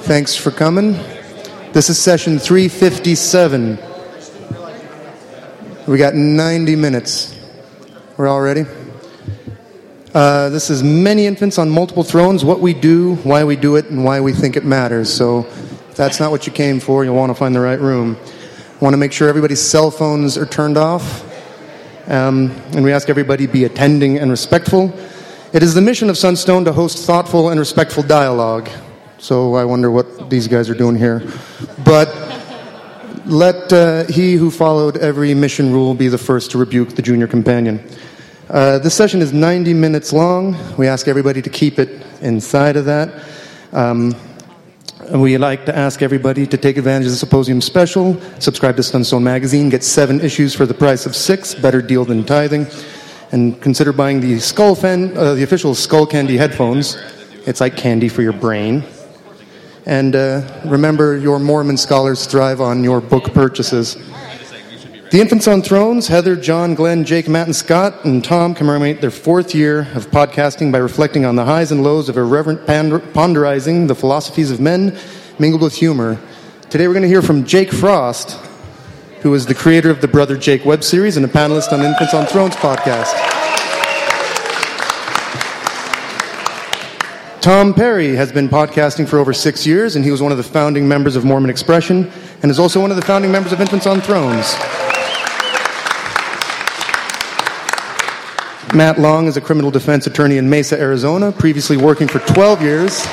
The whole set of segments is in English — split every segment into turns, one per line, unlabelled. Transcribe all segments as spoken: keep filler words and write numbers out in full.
Thanks for coming. This is session three fifty-seven. We got ninety minutes. We're all ready? Uh, this is Many Infants on Multiple Thrones, what we do, why we do it, and why we think it matters. So if that's not what you came for, you'll want to find the right room. I want to make sure everybody's cell phones are turned off. Um, and we ask everybody be attending and respectful. It is the mission of Sunstone to host thoughtful and respectful dialogue. So I wonder what these guys are doing here. But let uh, he who followed every mission rule be the first to rebuke the junior companion. Uh, this session is ninety minutes long. We ask everybody to keep it inside of that. Um, we like to ask everybody to take advantage of the Symposium Special, subscribe to Sunstone Magazine, get seven issues for the price of six, better deal than tithing, and consider buying the Skull fan, uh, the official Skull Candy headphones. It's like candy for your brain. And uh, remember, your Mormon scholars thrive on your book purchases. The Infants on Thrones, Heather, John, Glenn, Jake, Matt, and Scott, and Tom commemorate their fourth year of podcasting by reflecting on the highs and lows of irreverent ponder- ponderizing the philosophies of men mingled with humor. Today we're going to hear from Jake Frost, who is the creator of the Brother Jake web series and a panelist on Infants on Thrones podcast. Tom Perry has been podcasting for over six years, and he was one of the founding members of Mormon Expression, and is also one of the founding members of Infants on Thrones. Matt Long is a criminal defense attorney in Mesa, Arizona, previously working for twelve years.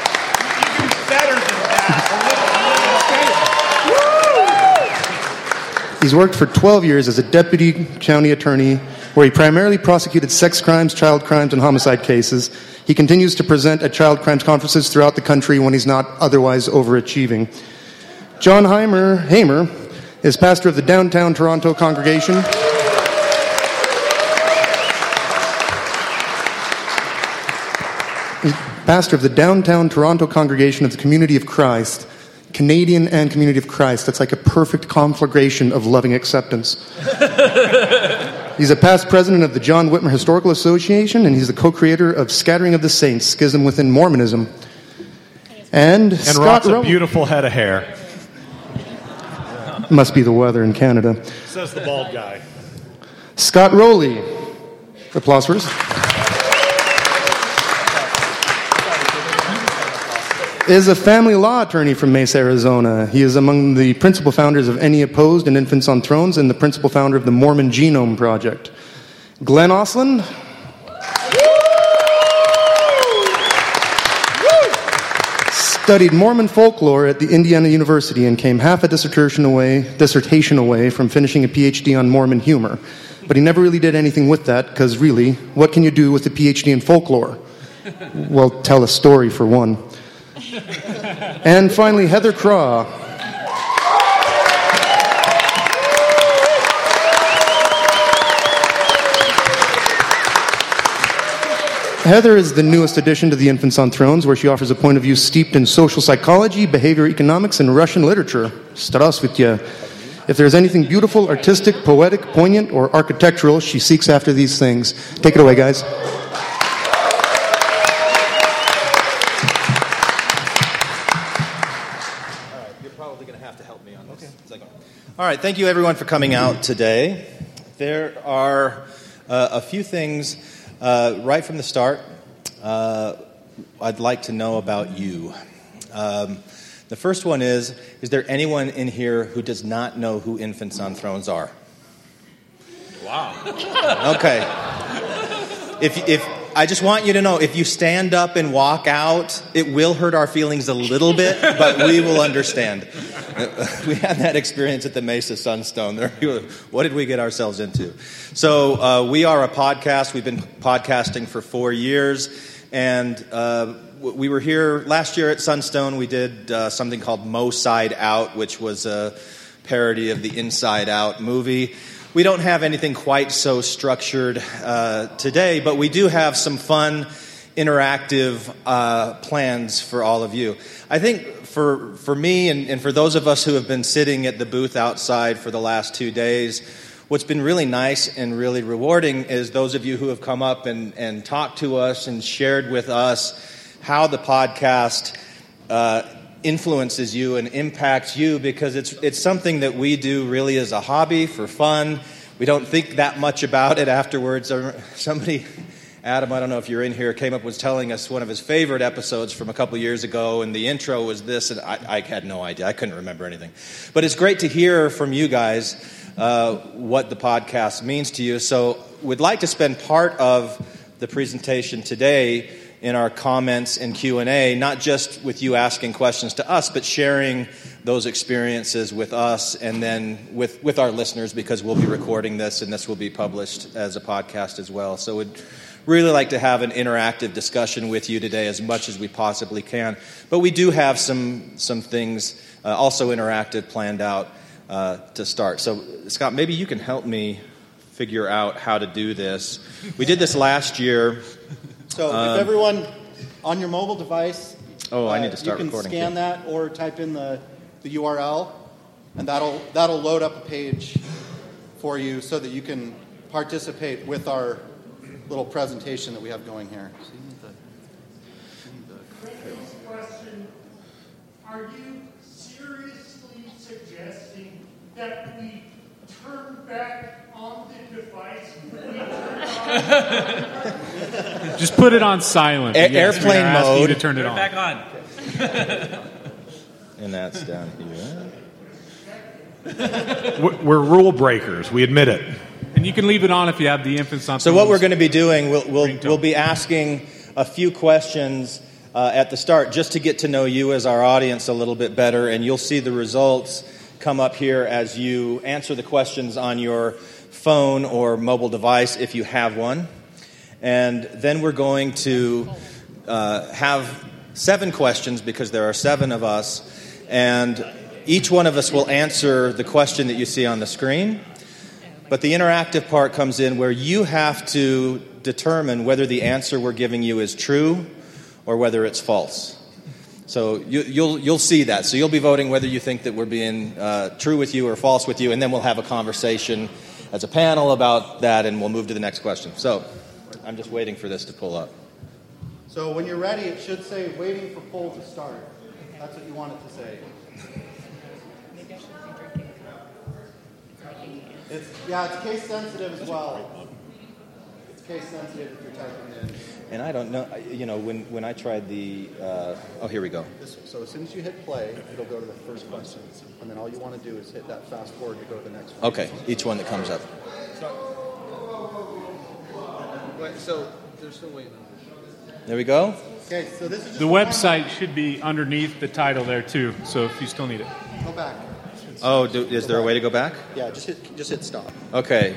He's worked for twelve years as a deputy county attorney, where he primarily prosecuted sex crimes, child crimes, and homicide cases. He continues to present at child crimes conferences throughout the country when he's not otherwise overachieving. John Hamer, Hamer is pastor of the Downtown Toronto congregation. He's pastor of the Downtown Toronto congregation of the Community of Christ. Canadian and Community of Christ. That's like a perfect conflagration of loving acceptance. He's a past president of the John Whitmer Historical Association, and he's the co-creator of Scattering of the Saints, Schism Within Mormonism. And,
and
Scott
rocks a
Ro-
beautiful head of hair.
Must be the weather in Canada.
Says the bald guy.
Scott Rowley. Applause for us. Is a family law attorney from Mesa, Arizona. He is among the principal founders of Any Opposed and Infants on Thrones, and the principal founder of the Mormon Genome Project. Glenn Osland. Studied Mormon folklore at the Indiana University and came half a dissertation away, dissertation away from finishing a P H D on Mormon humor. But he never really did anything with that, because really, what can you do with a P H D in folklore? Well, tell a story for one. And finally, Heather Craw. Heather is the newest addition to the Infants on Thrones, where she offers a point of view steeped in social psychology, behavior economics, and Russian literature. Здравствуйте. If there's anything beautiful, artistic, poetic, poignant, or architectural, she seeks after these things. Take it away, guys.
All right, thank you everyone for coming out today. There are uh, a few things uh, right from the start uh, I'd like to know about you. Um, the first one is, is there anyone in here who does not know who Infants on Thrones are?
Wow.
Okay. If if I just want you to know, if you stand up and walk out, it will hurt our feelings a little bit, but we will understand. We had that experience at the Mesa Sunstone. What did we get ourselves into? So uh, we are a podcast. We've been podcasting for four years, and uh, we were here last year at Sunstone. We did uh, something called Mo Side Out, which was a parody of the Inside Out movie. We don't have anything quite so structured uh, today, but we do have some fun, interactive uh, plans for all of you. I think for for me and, and for those of us who have been sitting at the booth outside for the last two days, what's been really nice and really rewarding is those of you who have come up and, and talked to us and shared with us how the podcast uh, influences you and impacts you, because it's it's something that we do really as a hobby for fun. We don't think that much about it afterwards. Somebody, Adam, I don't know if you're in here, came up was telling us one of his favorite episodes from a couple years ago, and the intro was this, and I, I had no idea. I couldn't remember anything. But it's great to hear from you guys uh, what the podcast means to you. So we'd like to spend part of the presentation today in our comments and Q and A, not just with you asking questions to us, but sharing those experiences with us and then with, with our listeners, because we'll be recording this and this will be published as a podcast as well. So we'd really like to have an interactive discussion with you today as much as we possibly can. But we do have some, some things uh, also interactive planned out uh, to start. So, Scott, maybe you can help me figure out how to do this. We did this last year.
So
Um,
if everyone on your mobile device,
Oh, I
uh,
need to start
you can
recording,
scan
too.
that or type in the, the U R L, and that'll that'll load up a page for you so that you can participate with our little presentation that we have going here.
Next question. Are you seriously suggesting that we turn back on the device when we turn on?
Just put it on silent.
A-
Yes, we are
airplane
asking you
mode.
to turn it
Put it
on.
back on.
And that's down here.
We're we're rule breakers. We admit it.
And you can leave it on if you have the infants on.
So what we're
phones.
going to be doing, we'll, we'll,
Ringtone.
we'll be asking a few questions uh, at the start just to get to know you as our audience a little bit better, and you'll see the results come up here as you answer the questions on your phone or mobile device if you have one. And then we're going to uh, have seven questions, because there are seven of us, and each one of us will answer the question that you see on the screen. But the interactive part comes in where you have to determine whether the answer we're giving you is true or whether it's false. So you, you'll you'll see that. So you'll be voting whether you think that we're being uh, true with you or false with you, and then we'll have a conversation as a panel about that, and we'll move to the next question. So I'm just waiting for this to pull up.
So when you're ready, it should say "waiting for poll to start." That's what you want it to say. It's, yeah, it's case sensitive as well. It's case sensitive if you're typing in.
And I don't know, I- you know, when, when I tried the, uh, oh, here we go.
This, so as soon as you hit play, it'll go to the first question, and then all you want to do is hit that fast forward to go to the next one.
Okay, each one that comes up.
Wait, so there's still waiting.
There we go.
Okay, so this is just
The
a warm-up.
website should be underneath the title there too. So if you still need it.
Go back.
Oh, do, is there a way to go back?
Yeah, just hit just hit stop.
Okay.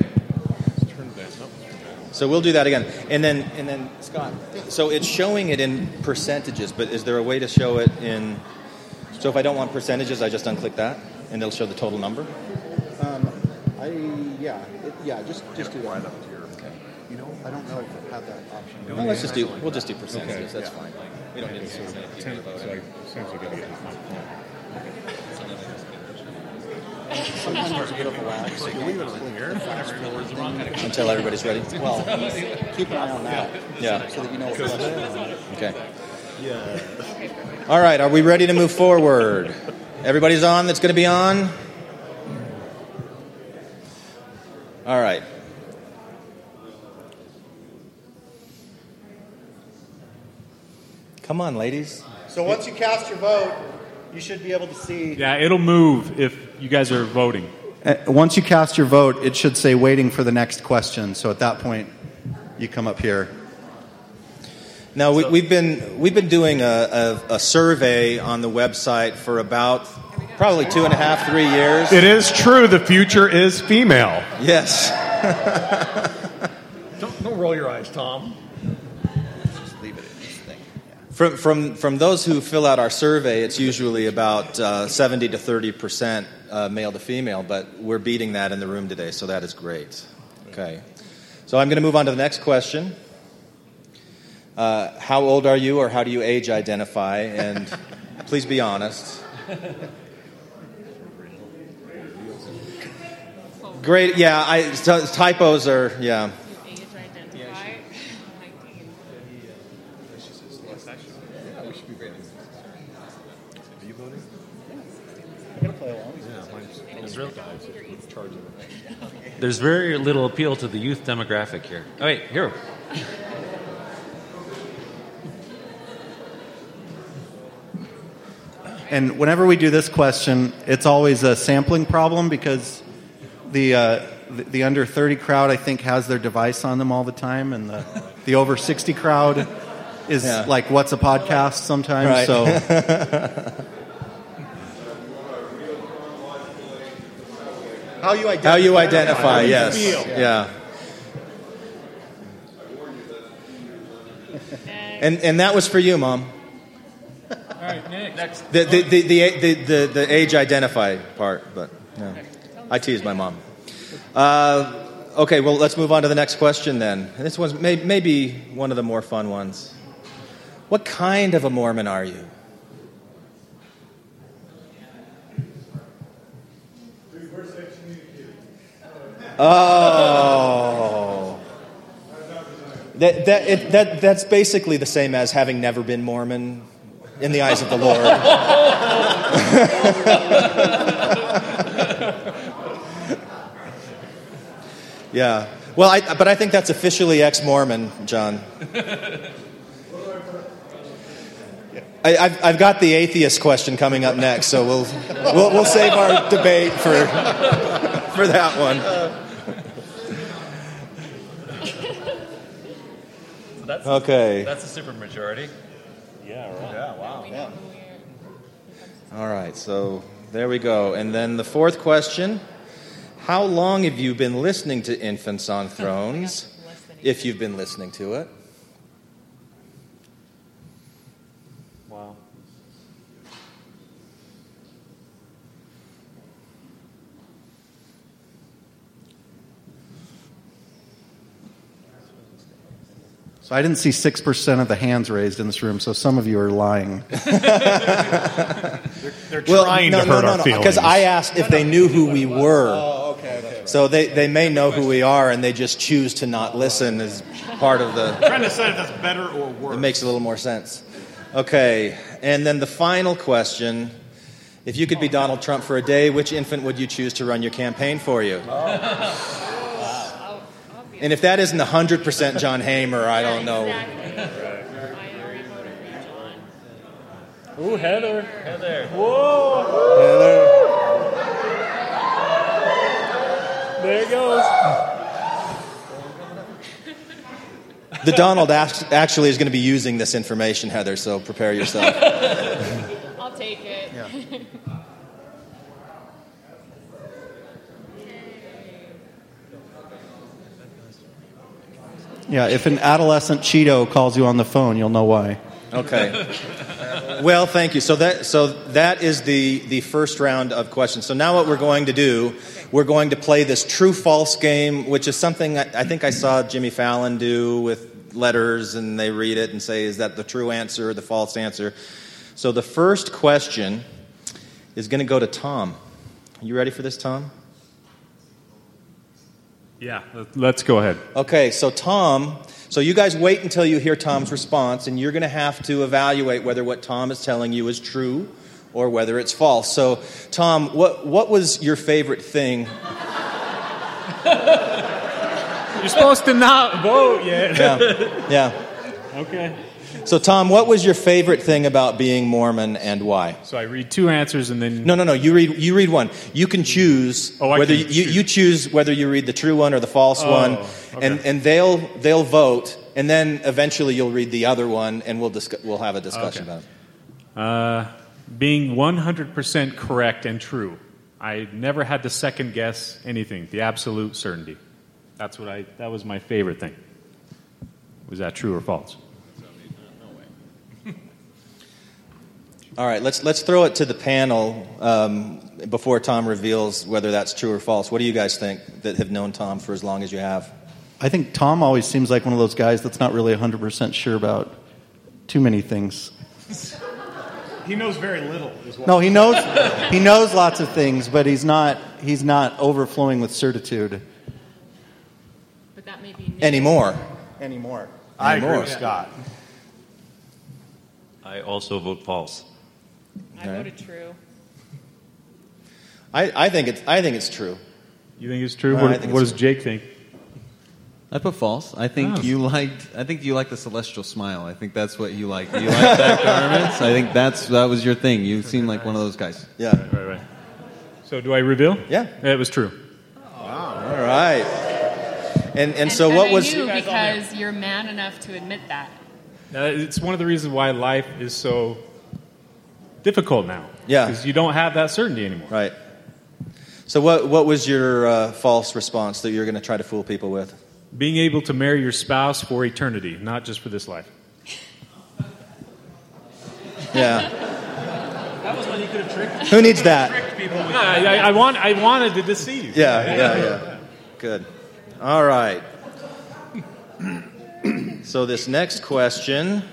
So we'll do that again. And then, and then Scott, so it's showing it in percentages, but is there a way to show it in... So if I don't want percentages, I just unclick that, and it'll show the total number?
Um, I yeah it, yeah just just do that. Okay. You know, I don't know if I have that option.
No, let's just do, we'll just do percentages, that's fine. We don't need to see many people voting.
Sometimes there's a bit of a lag. So you leave it here. Fast forward thing.
Until everybody's ready?
Well, keep an eye on that.
Yeah.
So that you know what question.
Okay. All right, are we ready to move forward? Everybody's on that's going to be on? All right. Come on, ladies.
So once you cast your vote, you should be able to see.
Yeah, it'll move if you guys are voting.
Uh, once you cast your vote, it should say waiting for the next question. So at that point, you come up here.
Now we, we've been we've been doing a, a, a survey on the website for about probably two and a half, three years.
It is true. The future is female.
Yes.
Don't, don't roll your eyes, Tom.
Just leave it in this thing. From from from those who fill out our survey, it's usually about uh, seventy to thirty percent uh, male to female, but we're beating that in the room today, so that is great. Okay. So I'm going to move on to the next question. Uh, how old are you, or how do you age identify? And please be honest. Great. Yeah, I, t- typos are, yeah.
Age identify. nineteen.
you voting?
I'm gonna play along.
Yeah, mine's really guys in charge of it.
There's very little appeal to the youth demographic here. Oh, wait, here.
And whenever we do this question, it's always a sampling problem because the uh, the, the under thirty crowd, I think, has their device on them all the time, and the the over sixty crowd is
Yeah.
like, what's a podcast sometimes?
Right.
So how you identify?
How you identify, yes.
Feel.
Yeah. And and that was for you, Mom.
All right, Nick. Next.
The the the the, the, the, the age identify part, but no. I teased my mom. Uh, okay, well, let's move on to the next question then. And this one's may, maybe one of the more fun ones. What kind of a Mormon are you? Oh. That, that, it, that, that's basically the same as having never been Mormon in the eyes of the Lord. Yeah. Well, I, but I think that's officially ex-Mormon, John. I, I've, I've got the atheist question coming up next, so we'll we'll, we'll save our debate for for that one.
So that's
Okay.
That's a super majority.
Yeah, right. Yeah, wow.
Yeah. All right, so there we go. And then the fourth question. How long have you been listening to Infants on Thrones, if you've been listening to it?
Wow.
So I didn't see six percent of the hands raised in this room, so some of you are lying.
They're
Well,
trying
no,
to
no,
hurt
no,
our
no,
feelings.
because I asked if they knew who we were.
Oh, okay, okay.
So they, they may know who we are, and they just choose to not listen as part of the...
trying to decide if that's better or worse.
It makes a little more sense. Okay, and then the final question. If you could be Donald Trump for a day, which infant would you choose to run your campaign for you? And if that isn't one hundred percent John Hamer, I don't know.
Ooh, Heather.
Heather.
Whoa. There it goes.
The Donald act- actually is going to be using this information, Heather, so prepare yourself.
I'll take it.
Yeah, if an adolescent Cheeto calls you on the phone, you'll know why.
Okay. Well, thank you. So that so that is the, the first round of questions. So now what we're going to do, we're going to play this true-false game, which is something I, I think I saw Jimmy Fallon do with letters, and they read it and say, is that the true answer or the false answer? So the first question is going to go to Tom. Are you ready for this, Tom?
Yeah, let's go ahead.
Okay, so Tom, so you guys wait until you hear Tom's response, and you're going to have to evaluate whether what Tom is telling you is true or whether it's false. So, Tom, what what was your favorite thing?
You're supposed to not vote yet.
Yeah, yeah.
Okay.
So, Tom, what was your favorite thing about being Mormon and why?
So I read two answers and then...
No, no, no. You read. You read one. You can choose
Oh, I
whether
can
you, you
choose.
you choose whether you read the true one or the false
Oh,
one,
okay.
and and they'll they'll vote, and then eventually you'll read the other one, and we'll discuss, we'll have a discussion
Okay.
about it.
Uh, being one hundred percent correct and true. I never had to second guess anything. The absolute certainty. That's what I. That was my favorite thing. Was that true or false?
All right, let's let's throw it to the panel um, before Tom reveals whether that's true or false. What do you guys think that have known Tom for as long as you have?
I think Tom always seems like one of those guys that's not really one hundred percent sure about too many things.
He knows very little. Is what
No, he knows he knows lots of things, but he's not he's not overflowing with certitude
But that may be new.
Anymore.
anymore.
I agree
Anymore.
with Scott.
I also vote false.
I voted true.
I, I think it's I think it's true.
You think it's true?
Uh, I
What,
think
what
it's
does Jake think?
I put false. I think
Oh.
you liked. I think you like the celestial smile. I think that's what you like. You like that garments. I think that's that was your thing. You seem like one of those guys.
Yeah.
Right, right. So do I reveal?
Yeah.
It was true.
All right. And and,
And,
so
and
what
I
was
knew because you're man enough to admit that.
Uh, it's one of the reasons why life is so difficult now.
Yeah.
Because you don't have that certainty anymore.
right? So what what was your uh, false response that you're going to try to fool people with?
Being able to marry your spouse for eternity, not just for this life.
Yeah.
That was when you could have tricked.
Who needs that?
People with I, I, I, want, I wanted to deceive.
Yeah, yeah, yeah. Good. All right. So this next question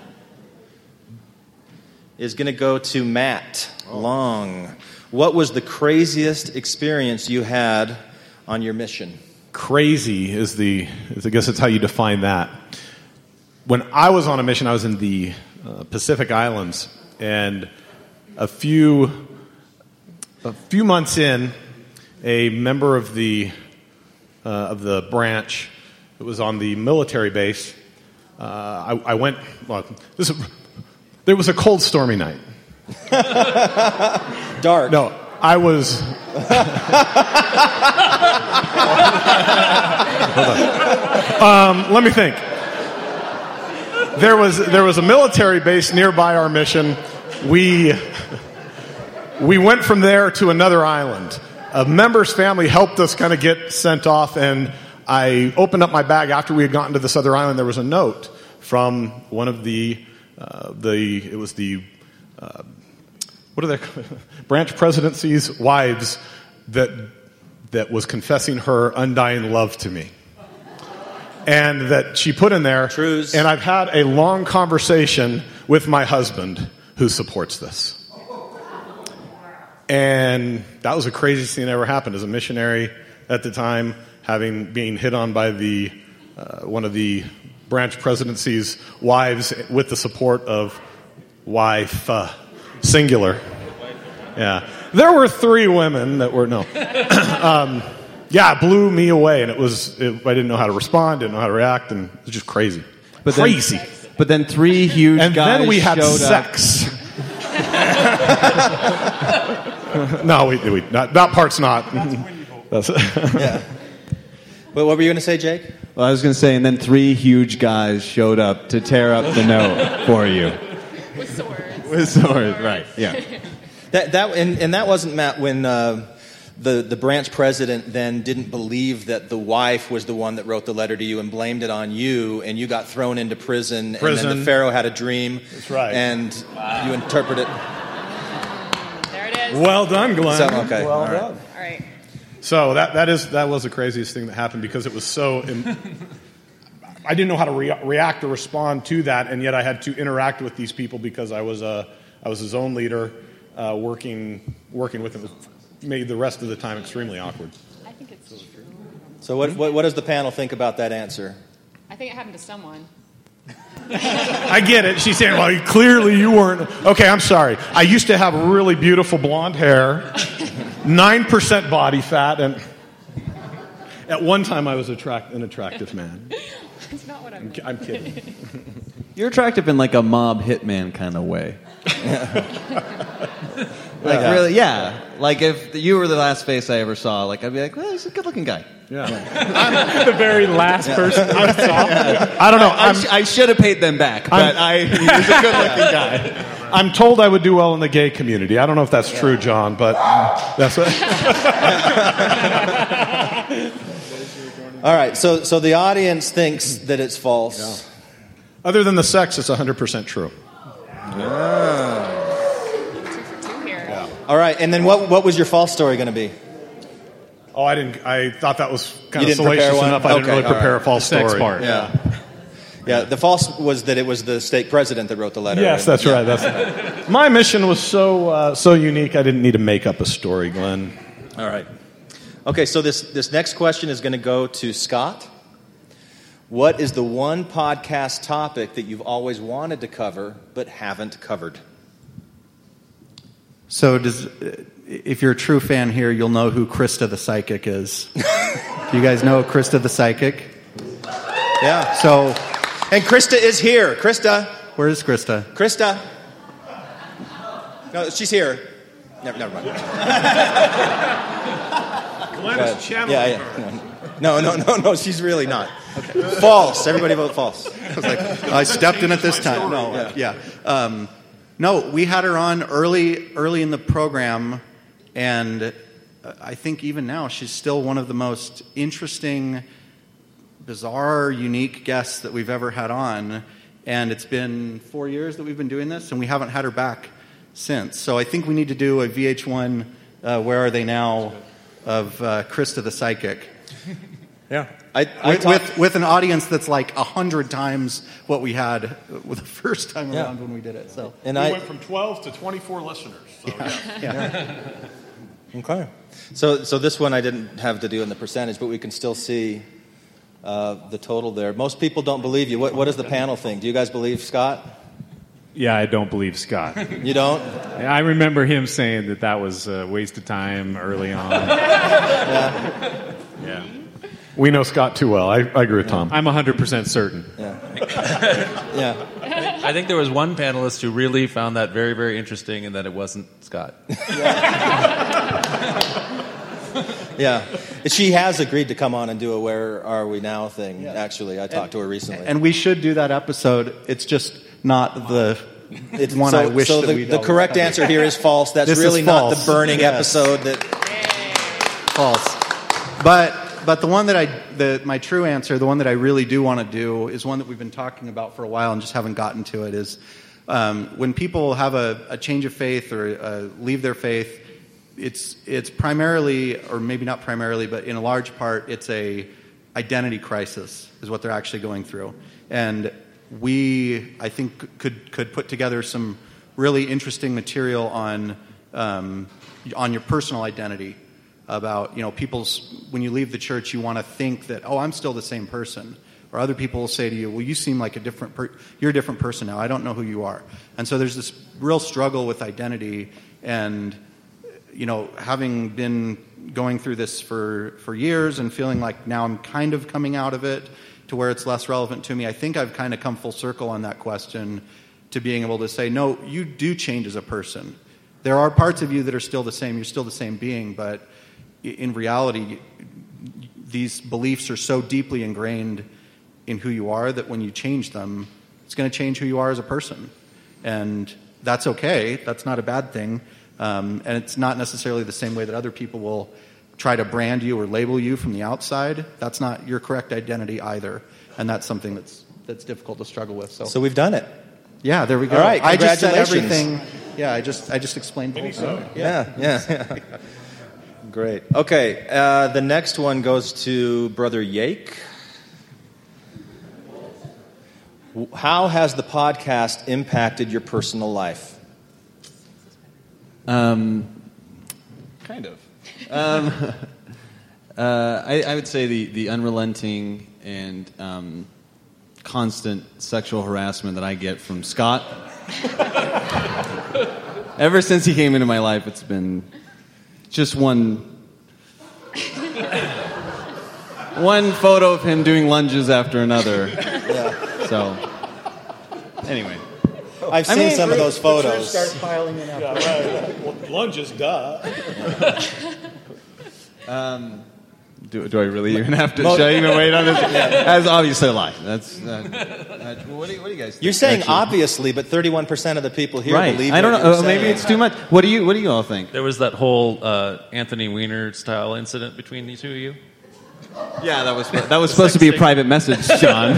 is going to go to Matt Long. What was the craziest experience you had on your mission?
Crazy is the, is, I guess that's how you define that. When I was on a mission, I was in the uh, Pacific Islands, and a few, a few months in, a member of the uh, of the branch that was on the military base, uh, I, I went. Well, this, there was a cold, stormy night.
Dark.
No, I was. um, let me think. There was there was a military base nearby our mission. We we went from there to another island. A member's family helped us kind of get sent off, and I opened up my bag after we had gotten to this other island. There was a note from one of the uh, the it was the uh, what are they branch presidency's wives that that was confessing her undying love to me. And that she put in there,
Trues.
And I've had a long conversation with my husband who supports this. And that was the craziest thing that ever happened as a missionary at the time, having being hit on by the uh, one of the branch presidency's wives with the support of wife, uh, singular. Yeah. There were three women that were, no. um, Yeah, it blew me away, and it was. It, I didn't know how to respond, didn't know how to react, and it was just crazy,
But then-
crazy.
But then three huge
And
guys
then we had
showed
sex. no, we, we not, that part's not. That's
Yeah. Well, what were you going to say, Jake?
Well, I was going to say, and then three huge guys showed up to tear up the note for you.
With swords.
With swords, right? Yeah.
That that and, and that wasn't Matt when uh, the the branch president then didn't believe that the wife was the one that wrote the letter to you and blamed it on you, and you got thrown into prison, and
Prison.
then the Pharaoh had a dream.
That's right.
And you interpret it.
There it is.
Well done, Glenn.
So, okay.
Well
All right.
done.
All right.
So that that is that was the craziest thing that happened because it was so. Im- I didn't know how to rea- react or respond to that, and yet I had to interact with these people because I was a I was his own leader, uh, working working with him. It made the rest of the time extremely awkward.
I think it's true.
So what, what what does the panel think about that answer?
I think it happened to someone.
I get it. She's saying, well, clearly you weren't. Okay, I'm sorry. I used to have really beautiful blonde hair, nine percent body fat, and at one time I was attract- an attractive man.
That's not what I'm.
I'm, ki- I'm kidding.
You're attractive in like a mob hitman kind of way. Like
Yeah.
really, yeah. Like if you were the last face I ever saw, like I'd be like, well, he's a good-looking guy.
Yeah.
I'm the very last person I saw.
I don't know.
I,
I'm,
sh- I should have paid them back, but I he was a good-looking guy.
I'm told I would do well in the gay community. I don't know if that's true, John, but that's what.
All right. So so the audience thinks that it's false.
Other than the sex, it's one hundred percent true.
Two here.
All right. And then what what was your false story going to be?
Oh, I didn't. I thought that was kind
You
of
didn't prepare
salacious
one?
enough. I didn't
Okay,
really
all
prepare
right.
a false
The sex
story.
part.
Yeah. Yeah. The false was that it was the stake president that wrote the letter.
Yes, that's right. That's my mission was so uh, so unique. I didn't need to make up a story, Glenn.
All right. Okay, so this, this next question is going to go to Scott. What is the one podcast topic that you've always wanted to cover but haven't covered?
So does, if you're a true fan here, you'll know who Krista the Psychic is. Do you guys know Krista the Psychic?
Yeah.
So,
and Krista is here. Krista.
Where is Krista?
Krista. No, she's here. Never, never mind.
Glenn is channeling
yeah,
her.
yeah. No, no, no, no. She's really not. Okay. False. Everybody vote false.
I was like, I stepped in at this time. No, yeah. yeah. Um, no, we had her on early, early in the program, and I think even now she's still one of the most interesting, bizarre, unique guests that we've ever had on. And it's been four years that we've been doing this, and we haven't had her back since. So I think we need to do a V H one, uh, Where Are They Now, of uh, Krista the Psychic.
Yeah. I, I
with, with, with an audience that's like a hundred times what we had the first time
yeah.
around when we did it. So
and we I, went from twelve to twenty-four listeners. So
yeah.
Yeah.
Yeah. Okay. So, so this one I didn't have to do in the percentage, but we can still see uh, the total there. Most people don't believe you. What, what does the panel think? Do you guys believe Scott?
Yeah, I don't believe Scott.
You don't?
I remember him saying that that was a waste of time early on.
Yeah.
Yeah.
We know Scott too well. I, I agree with Tom.
I'm one hundred percent certain.
Yeah. Yeah.
I think there was one panelist who really found that very, very interesting, and that it wasn't Scott.
Yeah. She has agreed to come on and do a Where Are We Now thing, yeah. Actually. I talked and, to her recently.
And we should do that episode. It's just not the
it's,
one
so,
I wish
so
that
the,
we'd
the correct covered. Answer here is false. That's
this
really
false.
Not the burning
yes.
episode that...
False. But... But the one that I, the, my true answer, the one that I really do want to do, is one that we've been talking about for a while and just haven't gotten to it, is um, when people have a, a change of faith or uh, leave their faith, it's it's primarily, or maybe not primarily, but in a large part, it's a identity crisis is what they're actually going through. And we, I think, could could put together some really interesting material on um, on your personal identity. About, you know, people's, when you leave the church, you want to think that, oh, I'm still the same person. Or other people will say to you, well, you seem like a different, per- you're a different person now. I don't know who you are. And so there's this real struggle with identity. And, you know, having been going through this for, for years and feeling like now I'm kind of coming out of it to where it's less relevant to me, I think I've kind of come full circle on that question to being able to say, no, you do change as a person. There are parts of you that are still the same. You're still the same being, but in reality, these beliefs are so deeply ingrained in who you are that when you change them, it's going to change who you are as a person. And that's okay. That's not a bad thing. Um, and it's not necessarily the same way that other people will try to brand you or label you from the outside. That's not your correct identity either. And that's something that's that's difficult to struggle with. So,
so we've done it.
Yeah, there we go.
All right,
I just said
congratulations.
everything. Yeah, I just I just explained the whole thing.
Yeah, yeah. yeah. Great. Okay, uh, the next one goes to Brother Yake. How has the podcast impacted your personal life?
Um, kind of. Um, uh, I, I would say the, the unrelenting and um, constant sexual harassment that I get from Scott. Ever since he came into my life, it's been... Just one, one photo of him doing lunges after another. Yeah. So, anyway,
I've seen I mean, some of those photos.
Start piling in after.
Yeah, right. Well, lunges, duh.
um, do, do I really even have to? Should I even wait on this? Yeah. That's obviously a lie. That's. Uh, uh, what, do you, what do you guys think?
You're saying
actually?
Obviously, but thirty-one percent of the people here
right.
believe.
I don't
what
know.
You're
Uh, maybe
saying.
it's too much. What do you? What do you all think?
There was that whole uh, Anthony Weiner style incident between the two of you.
Yeah, that was that was supposed to be a private message, John.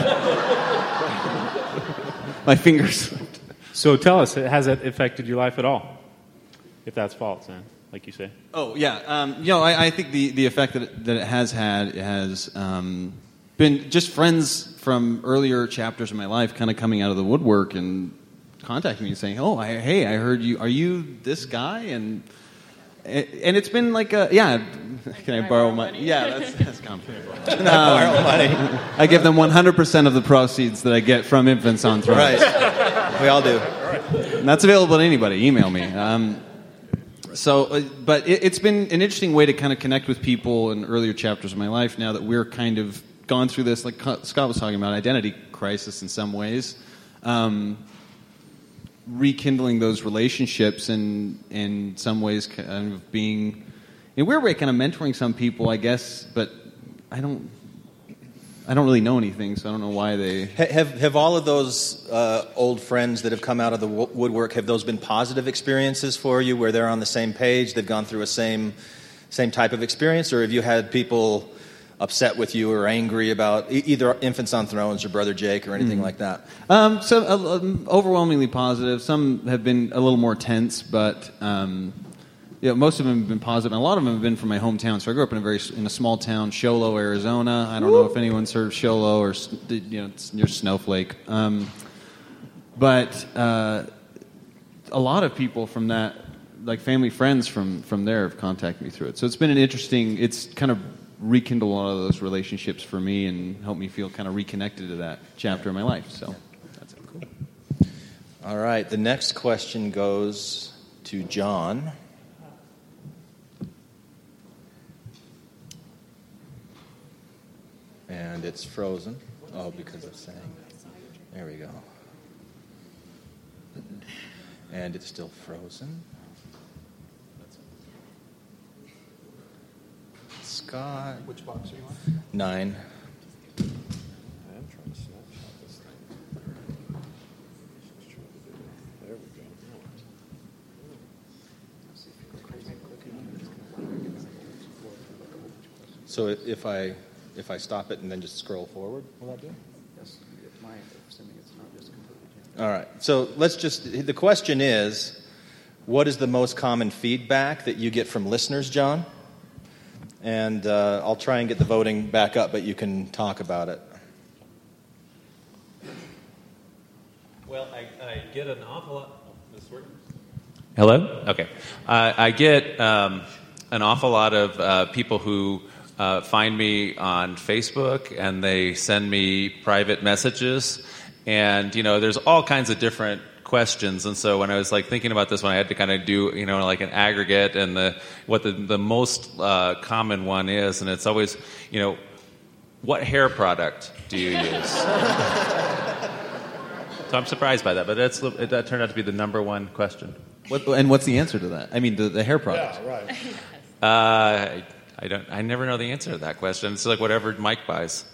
My fingers.
So tell us, has it affected your life at all? If that's false, then, like you say.
Oh yeah, um, you know, I, I think the, the effect that it, that it has had it has um, been just friends from earlier chapters of my life, kind of coming out of the woodwork and contacting me and saying, "Oh, I, hey, I heard you. Are you this guy?" And and it's been like, a, yeah. Can, can I, I borrow, borrow money? money? Yeah, that's that's comfortable.
Can I borrow money?
I give them one hundred percent of the proceeds that I get from Infants on Thrones.
Right. We all do.
And that's available to anybody. Email me. Um, So, uh, but it, it's been an interesting way to kind of connect with people in earlier chapters of my life. Now that we're kind of gone through this, like Scott was talking about, identity crisis in some ways, um, rekindling those relationships and in some ways kind of being, in a weird way, kind of mentoring some people, I guess. But I don't. I don't really know anything, so I don't know why they...
Have have all of those uh, old friends that have come out of the woodwork, have those been positive experiences for you, where they're on the same page, they've gone through a same same type of experience, or have you had people upset with you or angry about e- either Infants on Thrones or Brother Jake or anything mm. like that?
Um, so uh, um, overwhelmingly positive. Some have been a little more tense, but... Um, Yeah, most of them have been positive, and a lot of them have been from my hometown. So I grew up in a very in a small town, Show Low, Arizona. I don't Woo! know if anyone's heard of Show Low or you know it's near Snowflake, um, but uh, a lot of people from that, like family, friends from from there, have contacted me through it. So it's been an interesting. It's kind of rekindled a lot of those relationships for me and helped me feel kind of reconnected to that chapter of my life. So that's cool.
All right, the next question goes to John. And it's frozen. Oh, because of saying. There we go. And it's still frozen. Scott.
Which box are you on?
Nine.
I am trying to snapshot this thing. There we go.
So if I if I stop it and then just scroll forward, will that do it?
Yes, it might, assuming it's not just completely changed.
All right. So let's just, the question is, what is the most common feedback that you get from listeners, John? And uh, I'll try and get the voting back up, but you can talk about it.
Well, I, I get an awful lot. Oh, this working? Hello? Okay. Uh, I get um, an awful lot of uh, people who uh, find me on Facebook, and they send me private messages. And, you know, there's all kinds of different questions. And so when I was like thinking about this one, I had to kind of do, you know, like an aggregate and the what the, the most uh, common one is. And it's always, you know, what hair product do you use? So I'm surprised by that, but that's that turned out to be the number one question.
What, and what's the answer to that? I mean, the, the hair product.
Yeah, right.
Uh, I don't. I never know the answer to that question. It's like whatever Mike buys.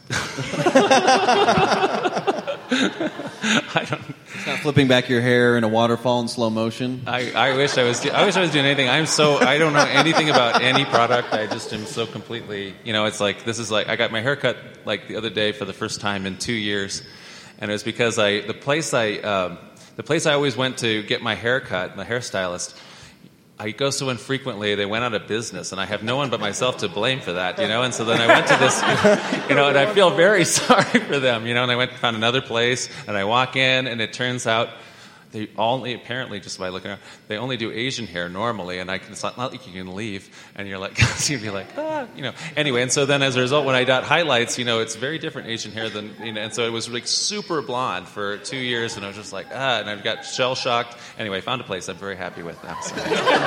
I don't.
It's not flipping back your hair in a waterfall in slow motion.
I, I wish I was. Do, I wish I was doing anything. I'm so. I don't know anything about any product. I just am so completely. You know, it's like this is like I got my hair cut like the other day for the first time in two years, and it was because I the place I um, the place I always went to get my hair cut, the hairstylist. I go so infrequently, they went out of business, and I have no one but myself to blame for that, you know, and so then I went to this, you know, and I feel very sorry for them, you know, and I went and found another place, and I walk in, and it turns out they only, apparently, just by looking around, they only do Asian hair normally, and I can, it's not, not like you can leave, and you're like, so you'd be like, ah, you know, anyway, and so then as a result, when I got highlights, you know, it's very different Asian hair than, you know, and so it was like super blonde for two years, and I was just like, ah, and I got shell-shocked. Anyway, I found a place I'm very happy with now. So.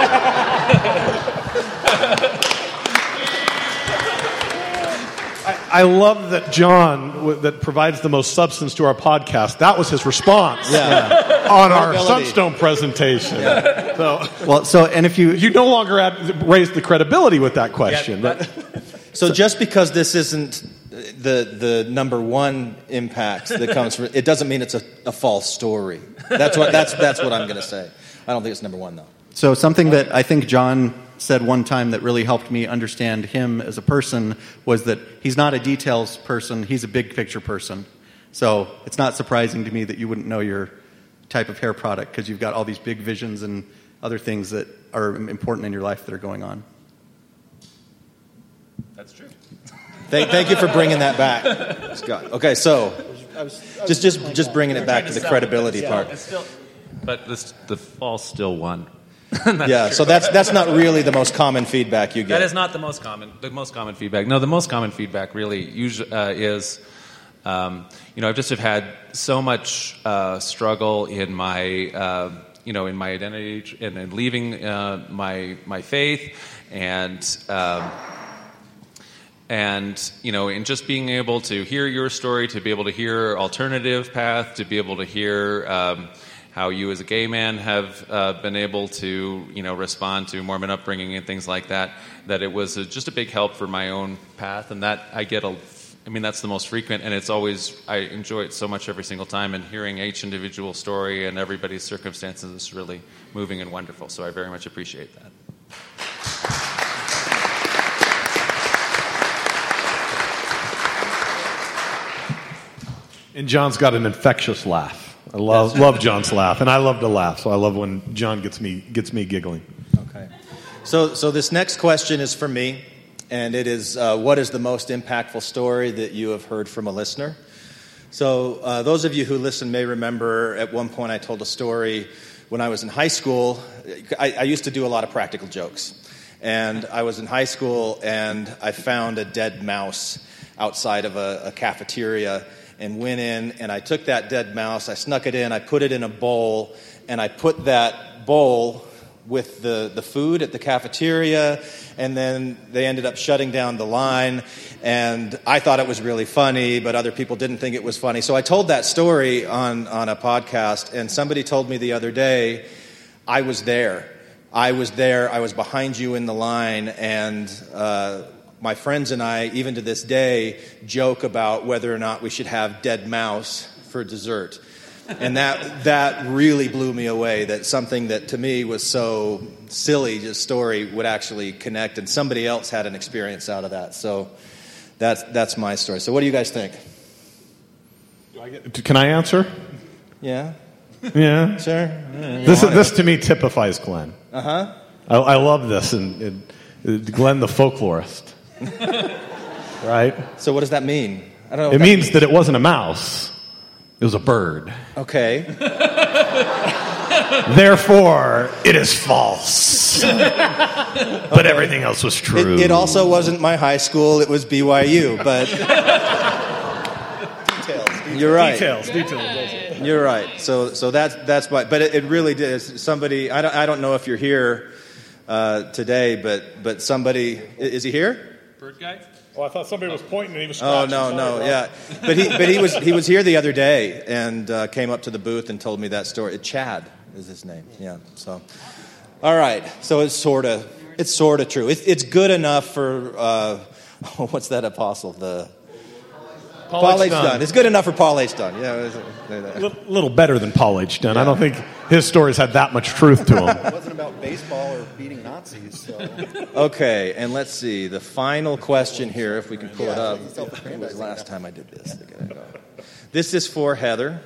I love that John, w- that provides the most substance to our podcast. That was his response
Yeah.
on our Sunstone presentation. Yeah. So,
well, so and if you
you no longer add, raise the credibility with that question.
Yeah, but, so just because this isn't the the number one impact that comes from it, doesn't mean it's a, a false story. That's what that's that's what I'm going to say. I don't think it's number one though.
So something that I think John said one time that really helped me understand him as a person was that he's not a details person, he's a big picture person. So it's not surprising to me that you wouldn't know your type of hair product because you've got all these big visions and other things that are important in your life that are going on.
That's true.
Thank, thank you for bringing that back, Scott. Okay, so just just just bringing it back to the credibility part.
Still, but this, the false still won.
Yeah,
true.
so that's that's not really the most common feedback you get.
That is not the most common. The most common feedback. No, the most common feedback really usually uh, is, um, you know, I've just have had so much uh, struggle in my uh, you know, in my identity and in leaving uh, my my faith, and um, and you know, in just being able to hear your story, to be able to hear alternative path, to be able to hear. Um, how you as a gay man have uh, been able to, you know, respond to Mormon upbringing and things like that, that it was a, just a big help for my own path. And that I get a, I mean, that's the most frequent, and it's always, I enjoy it so much every single time, and hearing each individual story and everybody's circumstances is really moving and wonderful. So I very much appreciate that.
And John's got an infectious laugh. I love love John's laugh, and I love to laugh, so I love when John gets me gets me giggling.
Okay. So, so this next question is for me, and it is, uh, what is the most impactful story that you have heard from a listener? So uh, those of you who listen may remember at one point I told a story when I was in high school. I, I used to do a lot of practical jokes, and I was in high school, and I found a dead mouse outside of a, a cafeteria, and went in, and I took that dead mouse, I snuck it in, I put it in a bowl, and I put that bowl with the, the food at the cafeteria, and then they ended up shutting down the line, and I thought it was really funny, but other people didn't think it was funny. So I told that story on, on a podcast, and somebody told me the other day, I was there. I was there, I was behind you in the line, and uh, my friends and I, even to this day, joke about whether or not we should have dead mouse for dessert. And that that really blew me away, that something that to me was so silly, just story, would actually connect, and somebody else had an experience out of that. So that's that's my story. So what do you guys think?
Do I get, can I answer?
Yeah?
Yeah?
Sure. Yeah,
this, this to me typifies Glenn.
Uh-huh.
I, I love this, and, and Glenn the folklorist. Right?
So what does that mean? I don't know.
It
that
means
means
that it wasn't a mouse. It was a bird.
Okay.
Therefore, it is false. But okay. Everything else was true.
It, it also wasn't my high school. It was B Y U, but... details, details. You're right.
Details, details.
You're right. So so that's, that's why... But it, it really did. Somebody... I don't, I don't know if you're here uh, today, but, but somebody... Is he here?
Bird guy?
Oh, I thought somebody was pointing and he was
Oh,
scratching.
no,
Sorry,
no,
bro.
yeah. But he but he was he was here the other day and uh, came up to the booth and told me that story. Chad is his name. Yeah. So, all right. So it's sort of it's sort of true. It's it's good enough for uh, what's that apostle? The
Paul,
Paul
H.
H.
Dunn.
Dunn. It's good enough for Paul H. Dunn. Yeah. It was,
A little, little better than Paul H. Dunn. Yeah. I don't think his stories had that much truth to them.
It wasn't about baseball or beating Nazis. So.
Okay, and let's see. The final question here, if we can pull it up. When was the last time I did this? This is for Heather.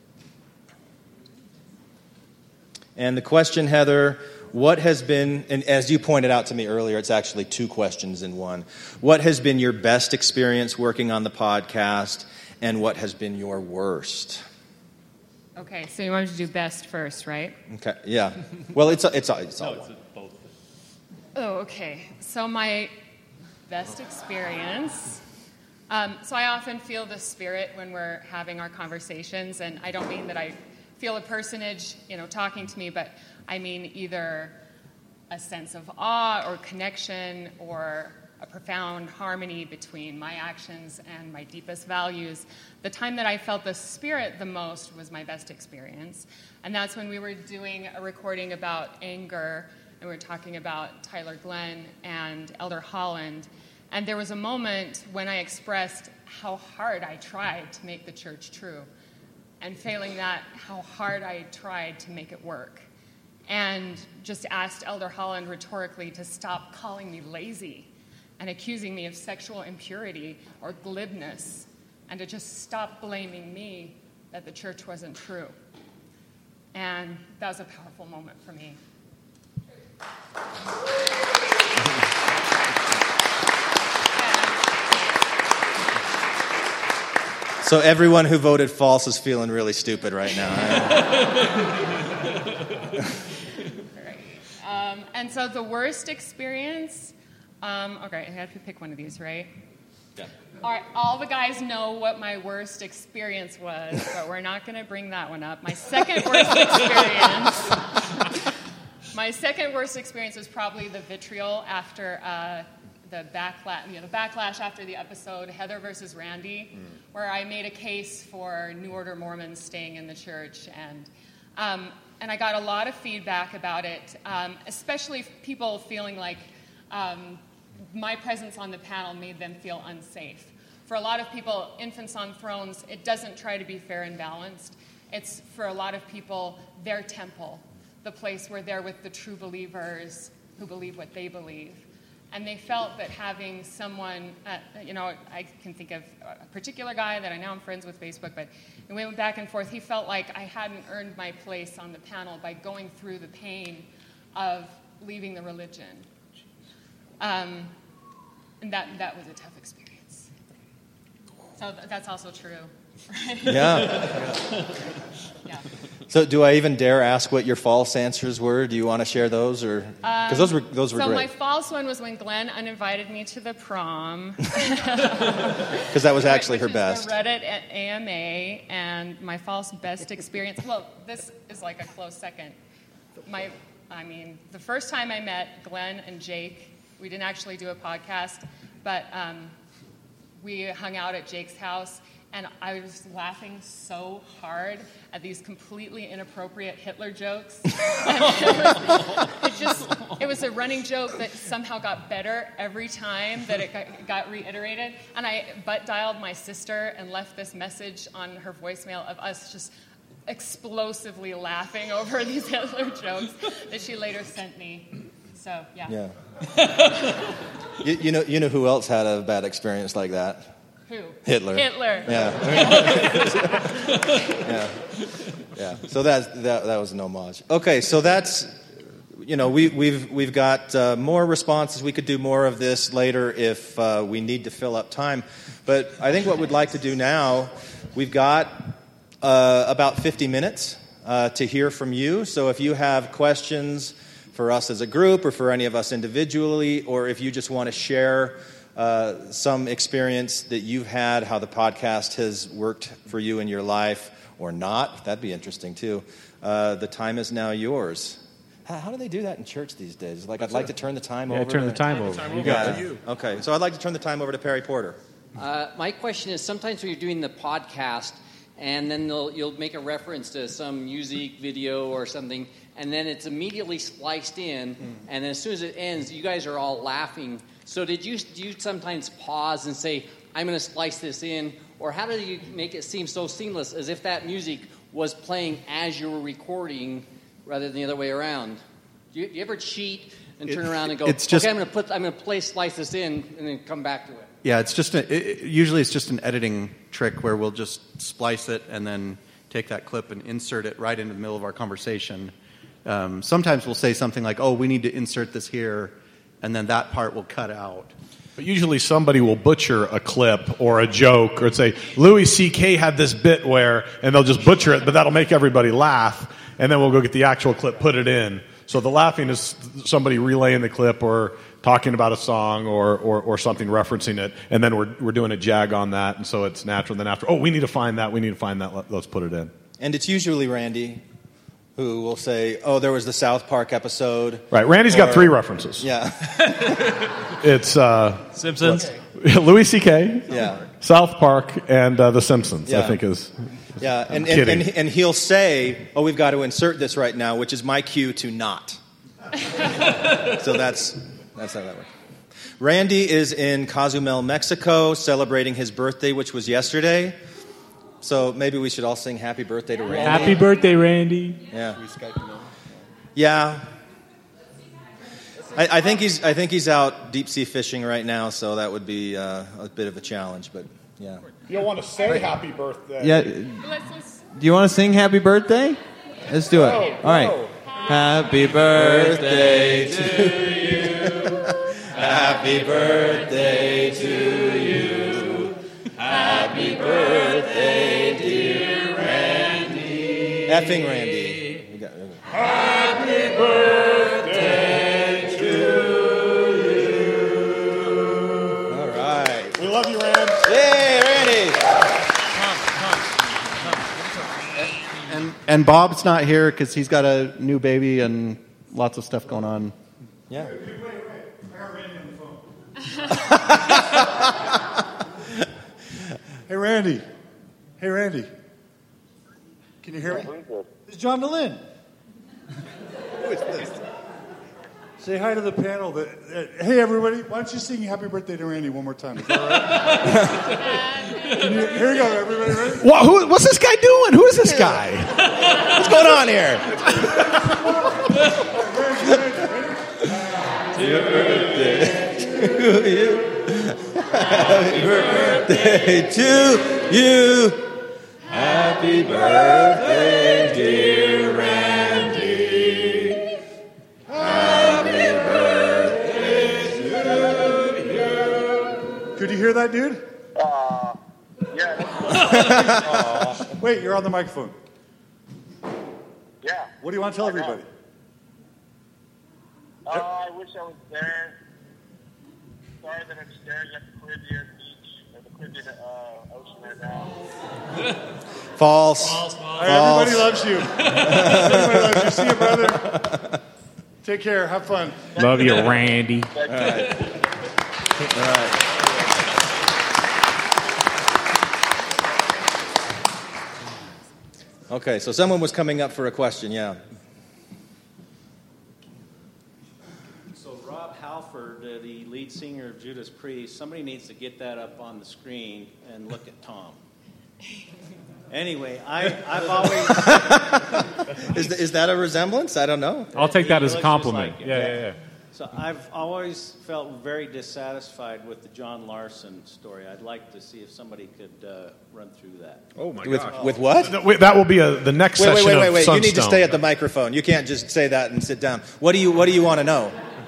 And the question, Heather, what has been, and as you pointed out to me earlier, it's actually two questions in one. What has been your best experience working on the podcast, and what has been your worst?
Okay, so you wanted to do best first, right?
Okay, yeah. Well, it's it's it's all.
No, it's both.
Oh, okay. So my best experience. Um, so I often feel the spirit when we're having our conversations, and I don't mean that I feel a personage, you know, talking to me, but I mean either a sense of awe or connection or a profound harmony between my actions and my deepest values. The time that I felt the spirit the most was my best experience, and that's when we were doing a recording about anger, and we were talking about Tyler Glenn and Elder Holland, and there was a moment when I expressed how hard I tried to make the church true, and failing that, how hard I tried to make it work, and just asked Elder Holland rhetorically to stop calling me lazy and accusing me of sexual impurity or glibness, and to just stop blaming me that the church wasn't true. And that was a powerful moment for me.
So everyone who voted false is feeling really stupid right now.
Right. Um, and so the worst experience, um, okay, I have to pick one of these, right?
Yeah.
All right, all the guys know what my worst experience was, but we're not going to bring that one up. My second worst experience, my second worst experience was probably the vitriol after uh, the backlash. You know, the backlash after the episode Heather versus Randy, mm. where I made a case for New Order Mormons staying in the church, and um, and I got a lot of feedback about it, um, especially people feeling like um, my presence on the panel made them feel unsafe. For a lot of people, Infants on Thrones, it doesn't try to be fair and balanced. It's, for a lot of people, their temple, the place where they're with the true believers who believe what they believe. And they felt that having someone, uh, you know, I can think of a particular guy that I now am friends with Facebook, but we went back and forth. He felt like I hadn't earned my place on the panel by going through the pain of leaving the religion. Um, and that, that was a tough experience. So th- that's also true. Right?
Yeah.
Yeah.
So, do I even dare ask what your false answers were? Do you want to share those, or because
Um,
those were those were
so
great?
my false one was when Glenn uninvited me to the prom.
Because that was actually her
Which
best.
is the Reddit at A M A, and my false best experience. Well, this is like a close second. My, I mean, the first time I met Glenn and Jake, we didn't actually do a podcast, but um, we hung out at Jake's house, and I was laughing so hard at these completely inappropriate Hitler jokes. it, was, it just, it was a running joke that somehow got better every time that it got, got reiterated. And I butt dialed my sister and left this message on her voicemail of us just explosively laughing over these Hitler jokes that she later sent me. So, yeah.
Yeah. you, you know, you know who else had a bad experience like that?
Who?
Hitler.
Hitler.
Yeah. yeah. Yeah. So that's, that that was an homage. Okay, so that's, you know, we, we've we've got uh, more responses. We could do more of this later if uh, we need to fill up time. But I think what we'd like to do now, we've got uh, about fifty minutes uh, to hear from you. So if you have questions for us as a group or for any of us individually, or if you just want to share uh, some experience that you've had, how the podcast has worked for you in your life or not, that'd be interesting too. Uh, the time is now yours. How, how do they do that in church these days? Like, I'd like to turn the time
Yeah,
over.
turn
to,
the time over.
You
You
got
got
it.
it.
Okay, so I'd like to turn the time over to Perry Porter.
Uh, my question is, sometimes when you're doing the podcast, and then they'll, you'll make a reference to some music video or something, and then it's immediately spliced in, mm. and then as soon as it ends, you guys are all laughing. So did you do you sometimes pause and say, I'm going to splice this in, or how do you make it seem so seamless, as if that music was playing as you were recording rather than the other way around? Do you, do you ever cheat and turn
It,
around and go,
it's just,
okay, I'm going to put, I'm going to play slice this in, and then come back to it?
Yeah, it's just a, it, usually it's just an editing trick where we'll just splice it and then take that clip and insert it right into the middle of our conversation. Um, sometimes we'll say something like, "Oh, we need to insert this here," and then that part will cut out.
But usually somebody will butcher a clip or a joke or say, Louis C K had this bit where, and they'll just butcher it, but that'll make everybody laugh, and then we'll go get the actual clip, put it in. So the laughing is somebody relaying the clip or talking about a song or, or, or something, referencing it, and then we're we're doing a jag on that, and so it's natural. Then after, oh, we need to find that, we need to find that, Let, let's put it in.
And it's usually Randy who will say, oh, there was the South Park episode.
Right, Randy's
or,
got three references.
Yeah.
It's uh,
Simpsons.
Louis C K,
Yeah.
South Park, and uh, The Simpsons,
Yeah.
I think is...
Yeah, and,
I'm
and, and,
kidding.
and he'll say, oh, we've got to insert this right now, which is my cue to not. So that's that's how that works. Randy is in Cozumel, Mexico, celebrating his birthday, which was yesterday. So maybe we should all sing happy birthday to Randy.
Happy birthday, Randy.
Yeah. Yeah. I, I think he's I think he's out deep sea fishing right now, so that would be uh, a bit of a challenge, but yeah.
You don't want to say happy birthday.
Yeah.
Let's, let's,
Do you want to sing happy birthday? Let's do it. All right. Happy birthday to you.
Happy birthday to you. Happy birthday, dear Randy. Effing Randy. We got, we got. Happy birthday to you. All right.
We love you, Randy.
and Bob's not here because he's got a new baby and lots of stuff going on.
Yeah.
Wait, wait, wait. I got Randy on the phone. Hey, Randy. Hey, Randy. Can you hear me? It's John DeLynn. Who is this? Say hi to the panel. That, uh, hey, everybody. Why don't you sing Happy Birthday to Randy one more time? Is that all right? Can you, here you go, everybody. Ready?
What, who, what's this guy doing? Who is this guy?
What's going on here? Happy birthday to you. Happy birthday to you. Happy birthday, dear Randy. Happy birthday to you.
Could you hear that, dude?
Uh, yeah.
Wait, you're on the microphone.
Yeah.
What do you want to tell everybody?
Uh, I wish I was there. Sorry that I'm staring at the Caribbean beach or the Caribbean uh, ocean right now.
False.
False, false.
Hey, everybody loves you. Everybody loves you. See you, brother. Take care. Have fun.
Love you, Randy.
All right. All right. Okay, so someone was coming up for a question, yeah.
So Rob Halford, uh, the lead singer of Judas Priest, somebody needs to get that up on the screen and look at Tom. Anyway, I, I've always...
is, th- is that a resemblance? I don't know.
I'll take that
He
as a
looks just
compliment.
like him.
Yeah, yeah, yeah.
So I've always felt very dissatisfied with the John Larson story. I'd like to see if somebody could uh, run through that.
Oh, my
With,
God.
with what?
No, wait, that will be a, the next
Wait, wait,
session
wait, wait,
of
wait. You need to
Sunstone.
stay at the microphone. You can't just say that and sit down. What do you What do you want to know?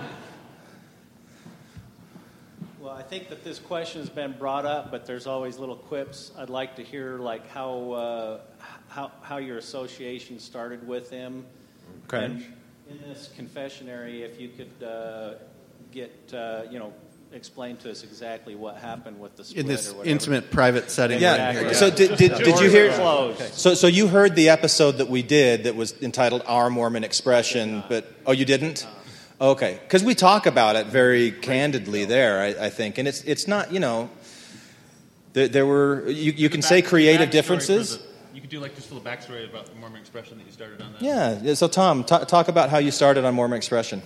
Well, I think that this question has been brought up, but there's always little quips. I'd like to hear like how uh, how how your association started with him.
Okay.
And in this confessionary, if you could uh, get uh, you know explain to us exactly what happened with the split
In this
or whatever.
intimate, private setting.
Yeah.
Exactly.
So did, did, did you hear?
Closed.
So so you heard the episode that we did that was entitled "Our Mormon Expression," but oh, you didn't? Okay, because we talk about it very candidly there, I, I think, and it's it's not you know. There, there were you, you can say creative differences.
You could do like just a little backstory about the Mormon Expression that you started on that.
Yeah. So Tom, t- talk about how you started on Mormon Expression.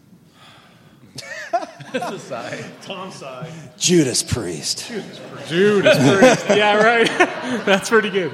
That's a sigh.
Tom sigh.
Judas Priest.
Judas Priest.
Judas Priest. Yeah, right. That's pretty good.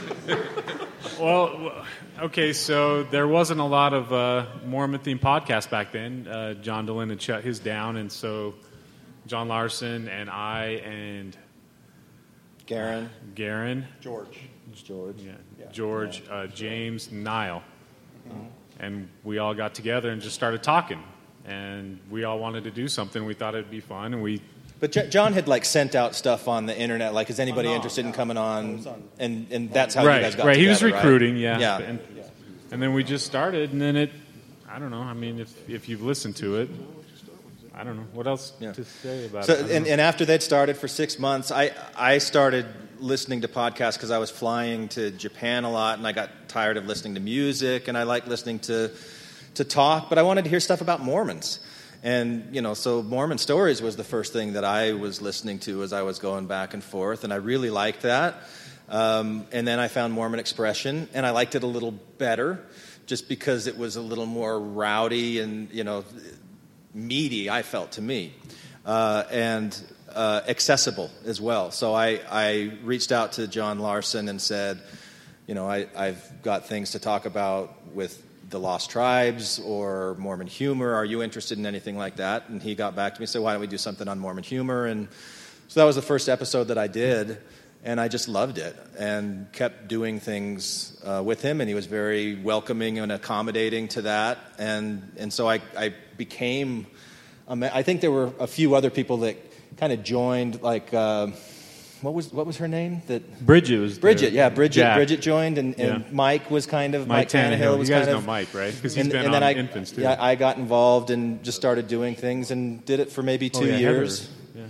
Well, okay, so there wasn't a lot of uh, Mormon-themed podcasts back then. Uh, John DeLynn had shut his down, and so John Larson and I and
Garen,
Garen,
George,
George,
yeah, George, uh, James, Niall,
Mm-hmm.
and we all got together and just started talking. And we all wanted to do something. We thought it'd be fun, and we.
But J- John had like sent out stuff on the internet, like, is anybody
Oh, no,
interested in
no.
coming on?
was on-
And and that's how
right,
you guys got
right.
together,
He was recruiting,
right?
yeah.
Yeah.
And, and then we just started, and then it. I don't know. I mean, if if you've listened to it, I don't know what else
Yeah.
to say about
So,
it. I don't
and,
know.
and after they'd started for six months, I, I started listening to podcasts because I was flying to Japan a lot, and I got tired of listening to music, and I like listening to to talk, but I wanted to hear stuff about Mormons. And, you know, so Mormon Stories was the first thing that I was listening to as I was going back and forth, and I really liked that. Um, and then I found Mormon Expression, and I liked it a little better just because it was a little more rowdy and, you know, meaty, I felt, to me, uh, and uh, accessible as well. So I, I reached out to John Larson and said, you know, I, I've got things to talk about with the Lost Tribes or Mormon humor. Are you interested in anything like that? And he got back to me and said, why don't we do something on Mormon humor? And so that was the first episode that I did, and I just loved it and kept doing things uh, with him, and he was very welcoming and accommodating to that. And and so I, I became, um, I think there were a few other people that kind of joined, like, uh, what was what was her name? That
Bridget was
Bridget,
there.
yeah, Bridget.
Jack.
Bridget joined, and, and
Yeah.
Mike was kind of
Mike Tannehill.
was
You guys
kind
know
of,
Mike, right? 'Cause he's
and,
been
and then
on
I,
Infants, too.
Yeah, I got involved and just started doing things and did it for maybe two
Oh, yeah,
years.
Heather.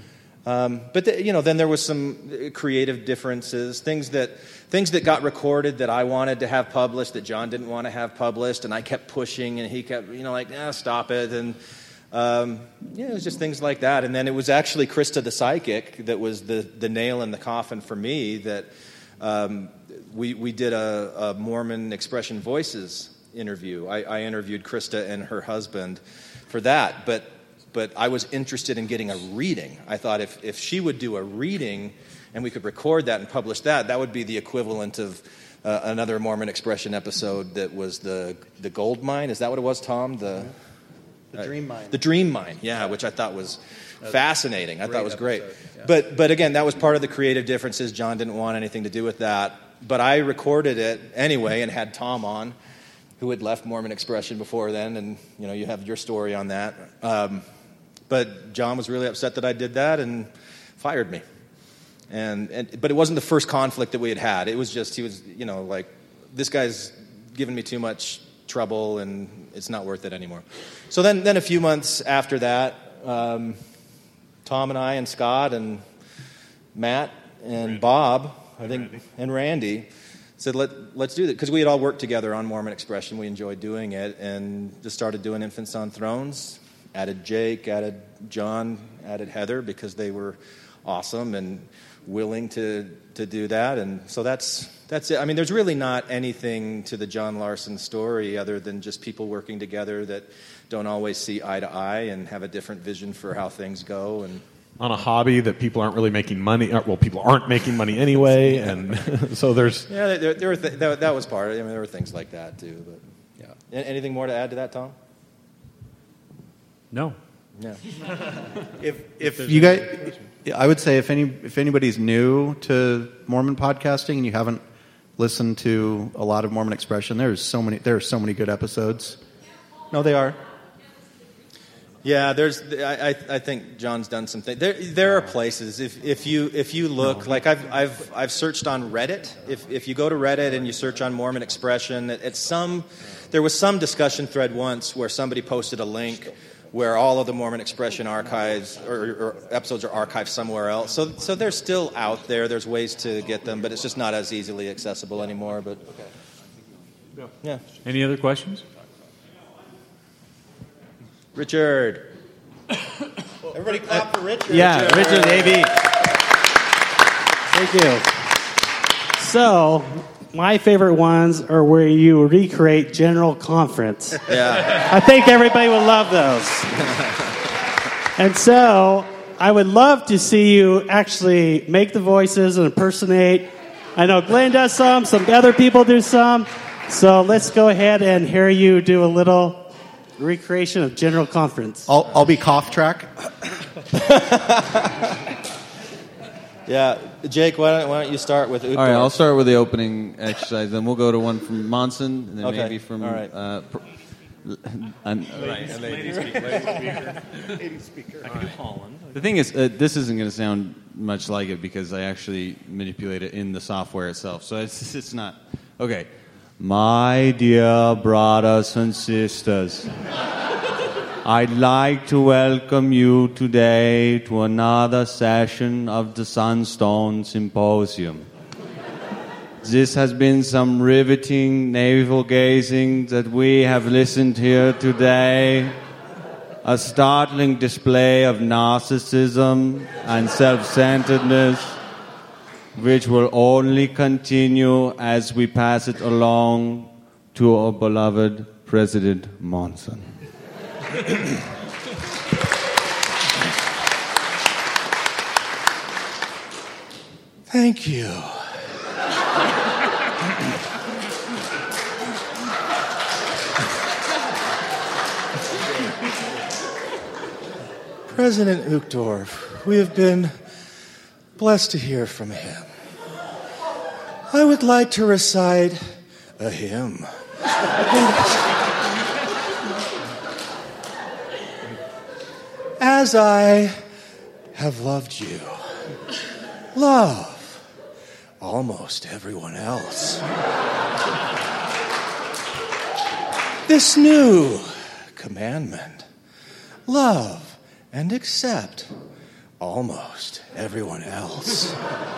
Um, but the, you know, then there was some creative differences, things that things that got recorded that I wanted to have published that John didn't want to have published, and I kept pushing, and he kept, you know, like, ah, stop it, and um, yeah, it was just things like that. And then it was actually Krista the psychic that was the the nail in the coffin for me. That um, we we did a, a Mormon Expression Voices interview. I, I interviewed Krista and her husband for that, but. But I was interested in getting a reading. I thought if, if she would do a reading and we could record that and publish that, that would be the equivalent of uh, another Mormon Expression episode that was the the gold mine. Is that what it was, Tom? The,
the Dream Mine.
Uh, the Dream Mine, yeah, which I thought was fascinating. I thought it was great.
Episode, yeah.
But but again, that was part of the creative differences. John didn't want anything to do with that. But I recorded it anyway and had Tom on, who had left Mormon Expression before then, and you know you have your story on that. Um, But John was really upset that I did that and fired me. And, and but it wasn't the first conflict that we had had. It was just, he was, you know, like, this guy's giving me too much trouble and it's not worth it anymore. So then, then a few months after that, um, Tom and I and Scott and Matt and Randy. Bob, I think, Randy. and Randy said, Let, let's do that. Because we had all worked together on Mormon Expression. We enjoyed doing it and just started doing Infants on Thrones. Added Jake, added John, added Heather because they were awesome and willing to to do that. And so that's that's it. I mean, there's really not anything to the John Larson story other than just people working together that don't always see eye to eye and have a different vision for how things go. And
on a hobby that people aren't really making money. Well, people aren't making money anyway, and so there's
yeah, there, there were th- that, that was part of it. I mean, there were things like that too. But yeah, anything more to add to that, Tom?
No.
Yeah.
if if you guys, I would say if any if anybody's new to Mormon podcasting and you haven't listened to a lot of Mormon Expression, there's so many there are so many good episodes. No, they are.
Yeah, there's. I, I think John's done some things. There, there are places. If, if you if you look, like I've I've I've searched on Reddit. If if you go to Reddit and you search on Mormon Expression, at some there was some discussion thread once where somebody posted a link where all of the Mormon Expression archives or, or episodes are archived somewhere else. So so they're still out there. There's ways to get them, but it's just not as easily accessible anymore. But yeah.
Any other questions?
Richard.
Everybody clap for Richard.
Yeah, Richard, A B. Thank you. So, my favorite ones are where you recreate General Conference.
Yeah.
I think everybody would love those. And so, I would love to see you actually make the voices and impersonate. I know Glenn does some, some other people do some. So, let's go ahead and hear you do a little recreation of General Conference.
I'll, I'll be cough track.
Yeah, Jake, why don't, why don't you start with Uchtdorf?
All right, I'll start with the opening exercise, then we'll go to one from Monson, and then
okay.
maybe from...
All right.
Uh, pr- I'm,
Right, a lady speaker. Lady speaker. I can do Holland.
The thing is, uh, this isn't going to sound much like it because I actually manipulate it in the software itself, so it's, it's not... Okay. My dear brothers and sisters, I'd like to welcome you today to another session of the Sunstone Symposium. This has been some riveting navel gazing that we have listened here today, a startling display of narcissism and self-centeredness, which will only continue as we pass it along to our beloved President Monson.
Thank you. President Uchtdorf, we have been blessed to hear from him. I would like to recite a hymn. As I have loved you, love almost everyone else. This new commandment, love and accept almost everyone else.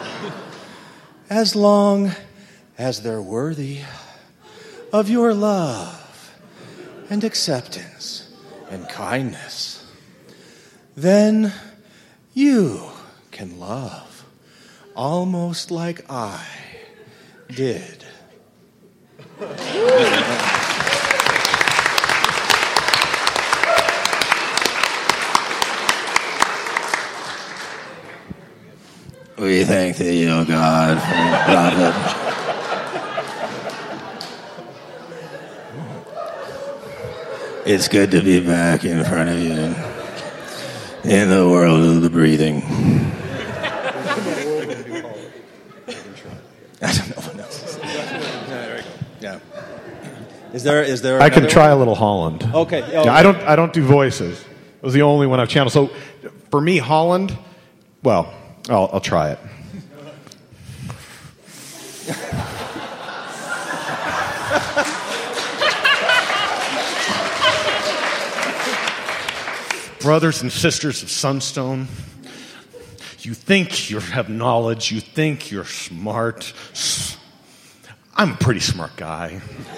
As long as they're worthy of your love and acceptance and kindness, then you can love almost like I did.
We thank thee, O God, for the prophet. It's good to be back in front of you in the world of the breathing.
I don't know what else is there. Yeah. Is there? Is there?
I can
another
try
one?
a little Holland.
Okay. Oh,
Yeah, I don't. I don't do voices. It was the only one I've channeled. So, for me, Holland. Well, I'll, I'll try it. Brothers and sisters of Sunstone, you think you have knowledge, you think you're smart. I'm a pretty smart guy.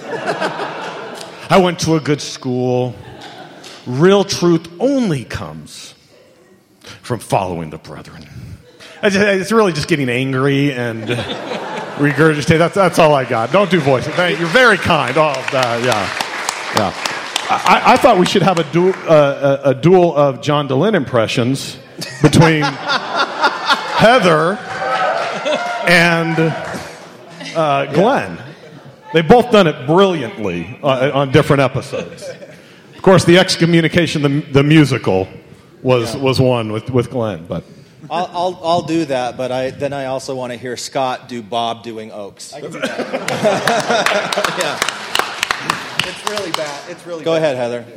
I went to a good school. Real truth only comes from following the brethren. It's really just getting angry and regurgitate. That's, that's all I got. Don't do voices. You're very kind. Oh, uh, yeah. Yeah. I, I thought we should have a duel, uh, a, a duel of John DeLynn impressions between Heather and uh, Glenn. They've both done it brilliantly uh, on different episodes. Of course, the Excommunication, the, the musical, was
Yeah.
was one with, with Glenn. But
I'll, I'll I'll do that, but I then I also want to hear Scott do Bob doing Oaks. I can do that. Yeah. It's really bad. It's really. Go bad. ahead, Heather.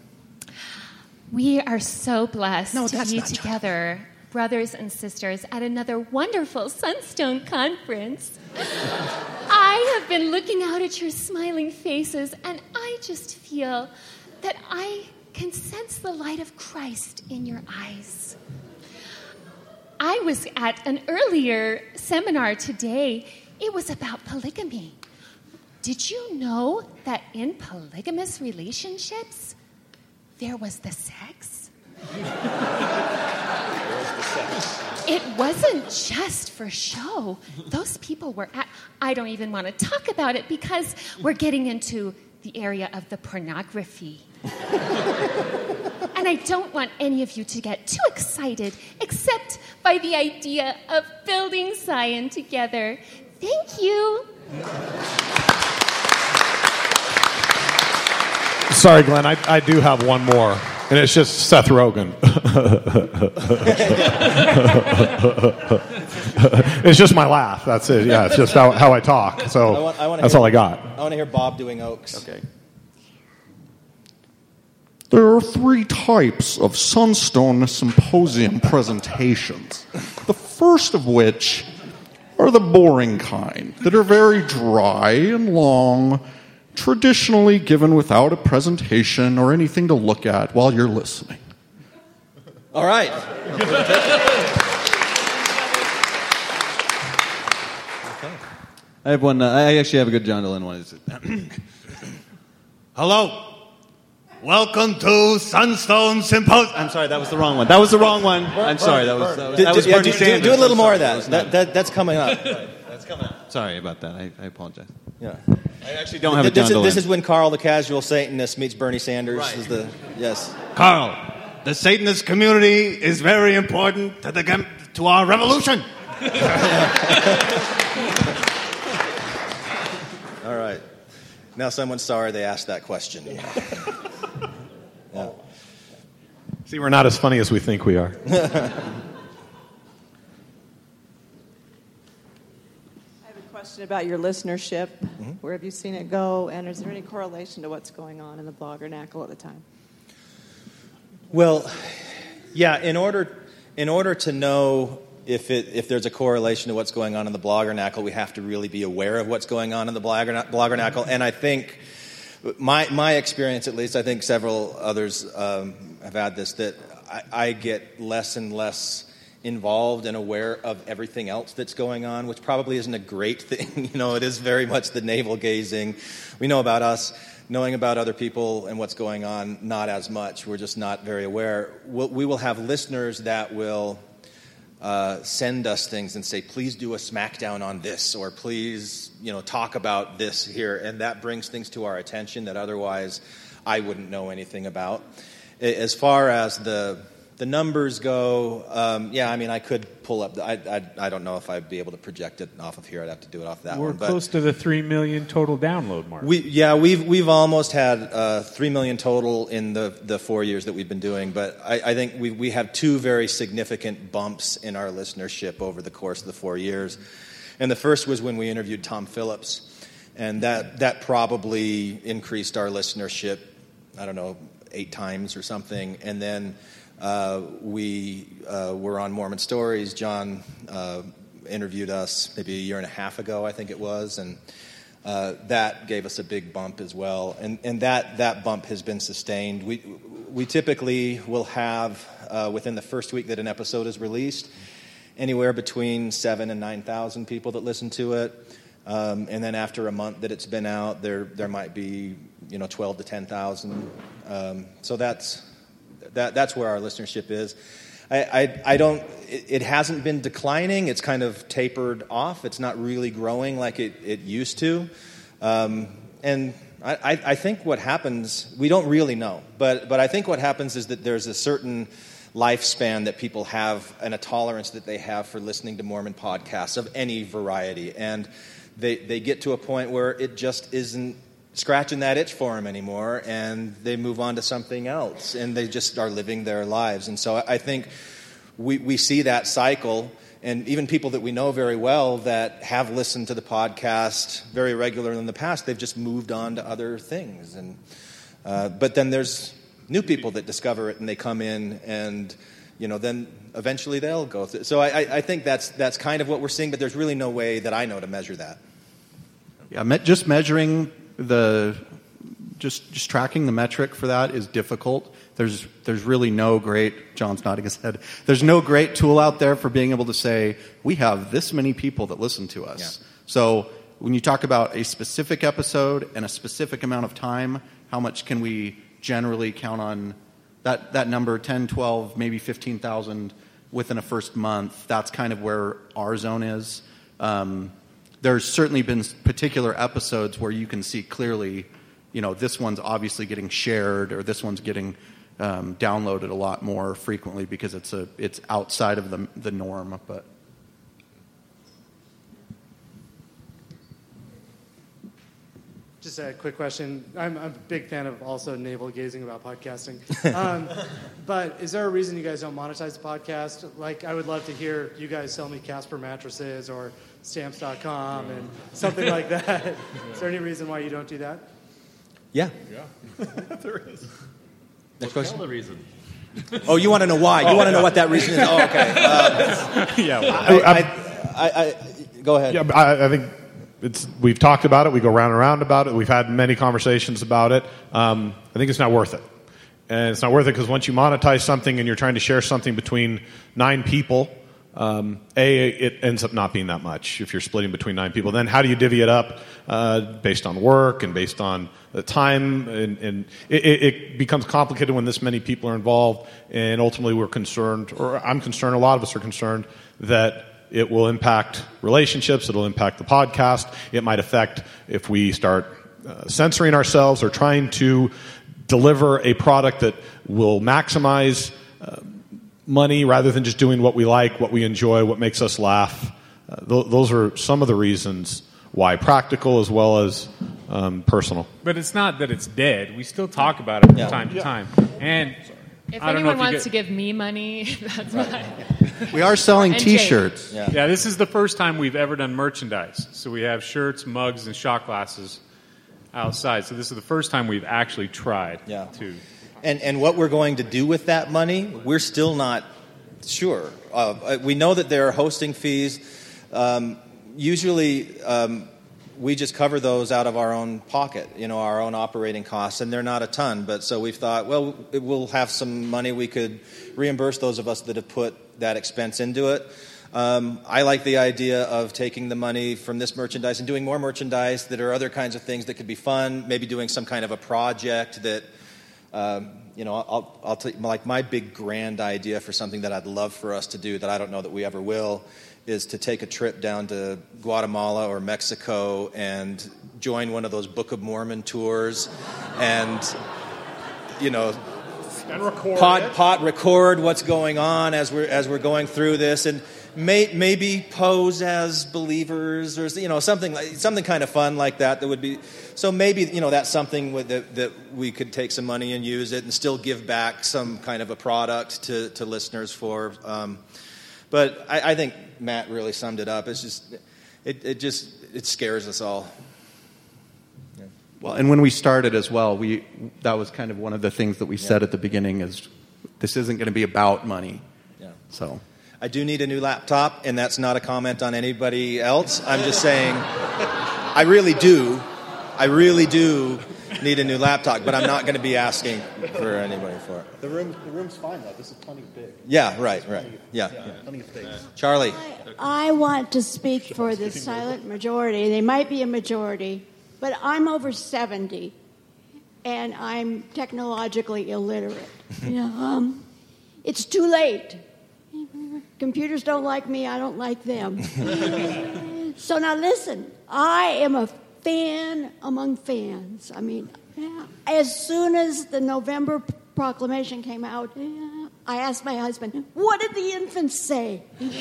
We are so blessed
No,
to
that's
be
not
together, brothers and sisters, at another wonderful Sunstone conference. I have been looking out at your smiling faces, and I just feel that I can sense the light of Christ in your eyes. I was at an earlier seminar today. It was about polygamy. Did you know that in polygamous relationships, there was the sex? It wasn't just for show. Those people were at... I don't even want to talk about it because we're getting into the area of the pornography. And I don't want any of you to get too excited, except by the idea of building Zion together. Thank you.
sorry, Glenn, I, I do have one more, and it's just Seth Rogen. It's just my laugh. That's it. Yeah, it's just how, how I talk. So
I want, I want
that's
hear,
all I got.
I want to hear Bob doing Oaks.
Okay. There are three types of Sunstone Symposium presentations. The first of which are the boring kind, that are very dry and long, traditionally given without a presentation or anything to look at while you're listening.
All right.
I have one. Uh, I actually have a good John DeLynn one. Hello. Welcome to Sunstone Symposium. I'm sorry, that was the wrong one. That was the wrong one. I'm sorry, that was, that was,
Do,
that was
do, yeah,
Bernie
do,
Sanders.
do a little
I'm
more
sorry.
of that.
was
That,
not-
that. That's coming up.
That's coming up. Sorry about that. I, I apologize.
Yeah.
I actually don't have a
this,
John
is, this
DeLynn.
is when Carl the Casual Satanist meets Bernie Sanders.
Right.
Is the, yes.
Carl, the Satanist community is very important to, the, gam- to our revolution.
All right. Now someone's sorry they asked that question. Yeah.
See, we're not as funny as we think we are.
I have a question about your listenership.
Mm-hmm.
Where have you seen it go, and is there any correlation to what's going on in the Bloggernacle at the time?
Well, yeah. In order, in order to know if it if there's a correlation to what's going on in the Bloggernacle, we have to really be aware of what's going on in the Bloggerna- Bloggernacle. And I think my my experience, at least, I think several others um, have had this, that I, I get less and less involved and aware of everything else that's going on, which probably isn't a great thing. You know, it is very much the navel gazing. We know about us. Knowing about other people and what's going on, not as much. We're just not very aware. We'll, we will have listeners that will uh, send us things and say, please do a smackdown on this, or please, you know, talk about this here. And that brings things to our attention that otherwise I wouldn't know anything about. As far as the the numbers go, um, yeah, I mean, I could pull up. The, I, I I don't know if I'd be able to project it off of here. I'd have to do it off that
We're
one. But
close to the three million total download mark.
We, yeah, we've we've almost had uh, three million total in the, the four years that we've been doing, but I, I think we we have two very significant bumps in our listenership over the course of the four years. And the first was when we interviewed Tom Phillips, and that that probably increased our listenership, I don't know, eight times or something. And then uh, we uh, were on Mormon Stories. John uh, interviewed us maybe a year and a half ago, I think it was, and uh, that gave us a big bump as well. And and that that bump has been sustained. We we typically will have uh, within the first week that an episode is released, anywhere between seven and nine thousand people that listen to it. Um, and then after a month that it's been out, there there might be, you know, twelve to ten thousand. Um, so that's that that's where our listenership is. I I, I don't. It, it hasn't been declining. It's kind of tapered off. It's not really growing like it, it used to. Um, and I, I I think what happens, we don't really know, but but I think what happens is that there's a certain lifespan that people have and a tolerance that they have for listening to Mormon podcasts of any variety, and they they get to a point where it just isn't scratching that itch for them anymore, and they move on to something else, and they just are living their lives. And so I think we we see that cycle, and even people that we know very well that have listened to the podcast very regularly in the past, they've just moved on to other things. And uh, but then there's new people that discover it, and they come in, and you know, then eventually they'll go through. So I, I think that's that's kind of what we're seeing, but there's really no way that I know to measure that.
Yeah, me- just measuring the, just just tracking the metric for that is difficult. There's there's really no great, John's nodding his head, there's no great tool out there for being able to say, we have this many people that listen to us. Yeah. So when you talk about a specific episode and a specific amount of time, how much can we generally count on that, that number, ten, twelve, maybe fifteen thousand within a first month? That's kind of where our zone is. Um, there's certainly been particular episodes where you can see clearly, you know, this one's obviously getting shared, or this one's getting um, downloaded a lot more frequently because it's a it's outside of the the norm. But
just a quick question. I'm, I'm a big fan of also navel gazing about podcasting. Um, but is there a reason you guys don't monetize the podcast? Like, I would love to hear you guys sell me Casper mattresses or stamps dot com and something like that. Is there any reason why you don't do that?
Yeah.
Yeah. There is.
Next
well,
question.
tell the reason.
Oh, you want to know why? You
Oh,
want to
yeah.
know what that reason is? Oh, okay. Um,
Yeah.
I, I, I, I, go ahead.
Yeah, I, I think it's, we've talked about it. We go round and round about it. We've had many conversations about it. Um, I think it's not worth it. And it's not worth it because once you monetize something and you're trying to share something between nine people, um, A, it ends up not being that much if you're splitting between nine people. Then how do you divvy it up uh, based on work and based on the time? And, and it, it becomes complicated when this many people are involved. And ultimately we're concerned, or I'm concerned, a lot of us are concerned, that it will impact relationships. It'll impact the podcast. It might affect if we start uh, censoring ourselves or trying to deliver a product that will maximize uh, money rather than just doing what we like, what we enjoy, what makes us laugh. Uh, th- those are some of the reasons why, practical as well as um, personal.
But it's not that it's dead. We still talk about it from
Yeah.
time to
Yeah.
time. And
If
I don't
anyone
know if you
wants
get-
to give me money, that's fine.
we are selling
And Jake.
T-shirts.
Yeah. yeah, this is the first time we've ever done merchandise. So we have shirts, mugs, and shot glasses outside. So this is the first time we've actually tried
Yeah.
to.
And and what we're going to do with that money, we're still not sure. Uh, we know that there are hosting fees. Um, usually, um, we just cover those out of our own pocket, you know, our own operating costs, and they're not a ton. But so we've thought, well, we'll have some money we could reimburse those of us that have put that expense into it. Um, I like the idea of taking the money from this merchandise and doing more merchandise that are other kinds of things that could be fun, maybe doing some kind of a project that, um, you know, I'll, I'll tell you, like my big grand idea for something that I'd love for us to do that I don't know that we ever will is to take a trip down to Guatemala or Mexico and join one of those Book of Mormon tours and, you know,
and record
pot,
it.
pot record what's going on as we're as we're going through this, and may, maybe pose as believers or you know something like something kind of fun like that. That would be so maybe you know that's something with that that we could take some money and use it and still give back some kind of a product to to listeners for. Um, but I, I think Matt really summed it up. It's just it it just it scares us all.
Well, and when we started as well, we that was kind of one of the things that we yeah. said at the beginning is this isn't going to be about money.
Yeah.
So
I do need a new laptop, and that's not a comment on anybody else. I'm just saying I really do. I really do need a new laptop, but I'm not going to be asking for anybody for it.
The room the room's fine though. This is plenty big.
Yeah, right, right. Yeah.
yeah. Plenty of space.
Charlie.
I, I want to speak for the silent majority. They might be a majority. But I'm over seventy, and I'm technologically illiterate. You know, um, it's too late. Computers don't like me, I don't like them. So now listen, I am a fan among fans. I mean, yeah, as soon as the November proclamation came out, yeah, I asked my husband, what did the infants say?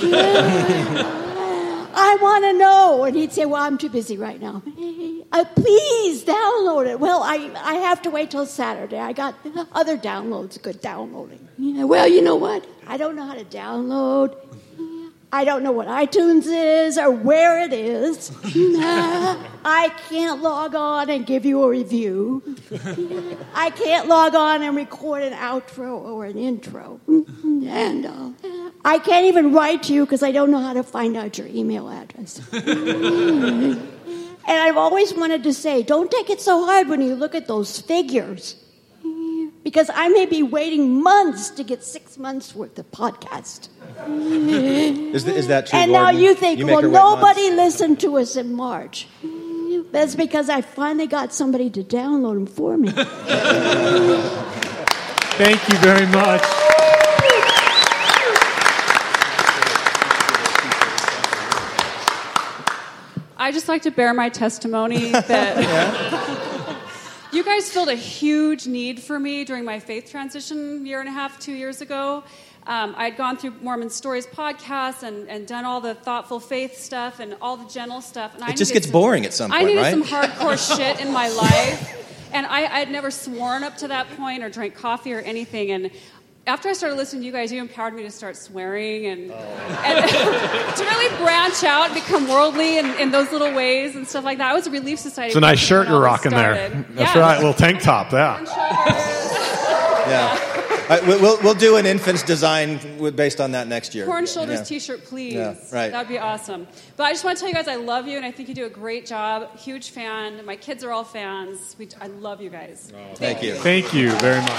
I want to know. And he'd say, well, I'm too busy right now. Uh, please download it. Well, I, I have to wait till Saturday. I got other downloads, good downloading. Yeah, well, you know what? I don't know how to download. I don't know what iTunes is or where it is. I can't log on and give you a review. I can't log on and record an outro or an intro. And uh, I can't even write to you because I don't know how to find out your email address. And I've always wanted to say, don't take it so hard when you look at those figures. Because I may be waiting months to get six months worth of podcast.
Is, th- is that true,
And
Gordon?
now you think,
you
well,
her wait
nobody
months?
listened to us in March. That's because I finally got somebody to download them for me.
Thank you very much.
I just like to bear my testimony that you guys filled a huge need for me during my faith transition a year and a half, two years ago. Um, I had gone through Mormon Stories podcast and, and done all the thoughtful faith stuff and all the gentle stuff. And
It
I
just
needed
gets
some-
boring at some
I
point,
needed
right?
some hardcore shit in my life. And I had never sworn up to that point or drank coffee or anything. And after I started listening to you guys, you empowered me to start swearing and, and to really branch out and become worldly in, in those little ways and stuff like that. I was a Relief Society.
It's a nice shirt
when
you're
all this
rocking there.
started.
That's
Yeah.
right, little tank top, yeah.
Yeah. Uh, we- we'll we'll do an infant's design with- based on that next year.
Porn Shoulders
Yeah.
T-shirt, please.
Yeah, right.
That'd be awesome. But I just want to tell you guys, I love you, and I think you do a great job. Huge fan. My kids are all fans. We, I love you guys.
Thank you.
Thank you very much.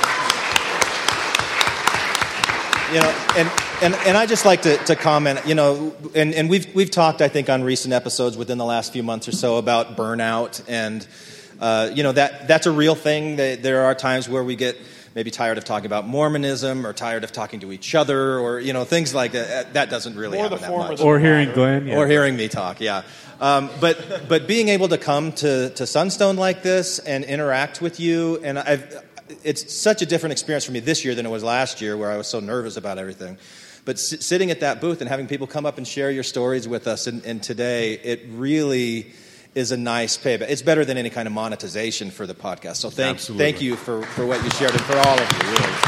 You know, and, and, and I just like to, to comment, you know, and, and we've we've talked, I think, on recent episodes within the last few months or so about burnout, and uh, you know that that's a real thing. That there are times where we get maybe tired of talking about Mormonism or tired of talking to each other, or you know things like that. That doesn't really
Or
happen
the
that
former
much.
Or hearing Glenn. Yeah.
Or hearing me talk, yeah. Um, but but being able to come to, to Sunstone like this and interact with you, and I've, it's such a different experience for me this year than it was last year, where I was so nervous about everything. But s- sitting at that booth and having people come up and share your stories with us, and, and today, it really is a nice payback. It's better than any kind of monetization for the podcast. So thank
Absolutely.
thank you for, for what you shared and for all of you, really.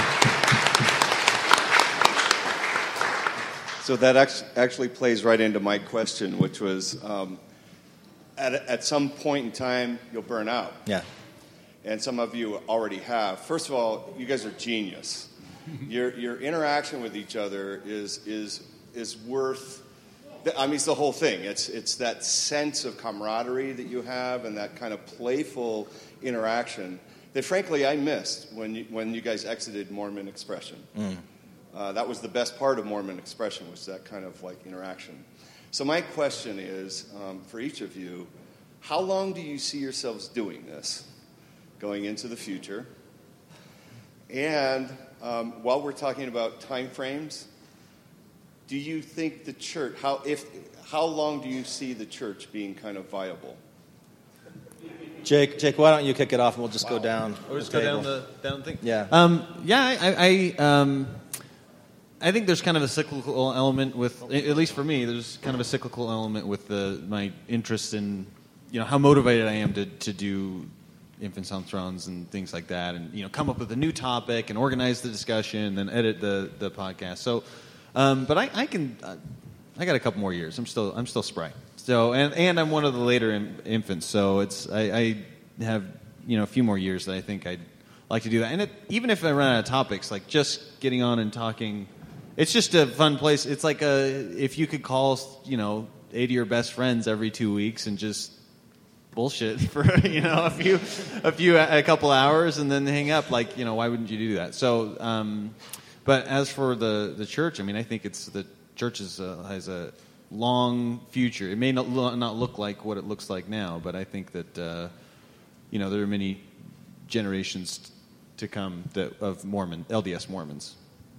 So that act- actually plays right into my question, which was, um, at, at some point in time, you'll burn out.
Yeah.
And some of you already have. First of all, you guys are genius. Your your interaction with each other is is is worth I mean, it's the whole thing. It's it's that sense of camaraderie that you have and that kind of playful interaction that, frankly, I missed when you, when you guys exited Mormon Expression.
Mm.
Uh, that was the best part of Mormon Expression, was that kind of like interaction. So my question is, um, for each of you, how long do you see yourselves doing this, going into the future? And um, while we're talking about time frames, do you think the church, how if how long do you see the church being kind of viable?
Jake, Jake, why don't you kick it off and we'll just go down.
Or just
the
go down
table.
the down thing.
Yeah.
Um, yeah, I, I, um, I think there's kind of a cyclical element with, at least for me, there's kind of a cyclical element with the my interest in, you know, how motivated I am to to do Infants on Thrones and things like that, and you know, come up with a new topic and organize the discussion, and then edit the the podcast. So, um, but I, I can, uh, I got a couple more years. I'm still I'm still spry. So, and, and I'm one of the later in, infants, so it's I, I have you know a few more years that I think I'd like to do that. And it, even if I run out of topics, like just getting on and talking, it's just a fun place. It's like a if you could call you know eight of your best friends every two weeks and just bullshit for you know a few a few a couple hours and then hang up. Like you know why wouldn't you do that? So, um, but as for the the church, I mean, I think it's the church is, uh, has a long future. It may not lo- not look like what it looks like now, but I think that uh, you know there are many generations to come that of Mormon L D S Mormons.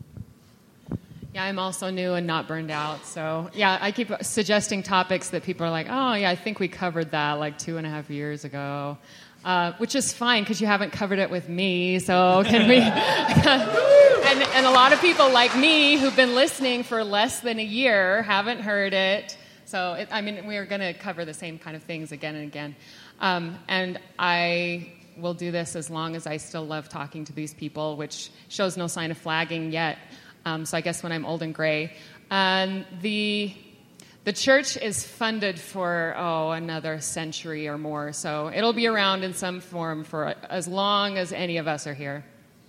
Yeah, I'm also new and not burned out. So, yeah, I keep suggesting topics that people are like, oh, yeah, I think we covered that like two and a half years ago, uh, which is fine because you haven't covered it with me. So can we? and, and a lot of people like me who've been listening for less than a year haven't heard it. So, it, I mean, we're going to cover the same kind of things again and again. Um, and I will do this as long as I still love talking to these people, which shows no sign of flagging yet. Um, so I guess when I'm old and gray. And the the church is funded for, oh, another century or more. So it'll be around in some form for as long as any of us are here.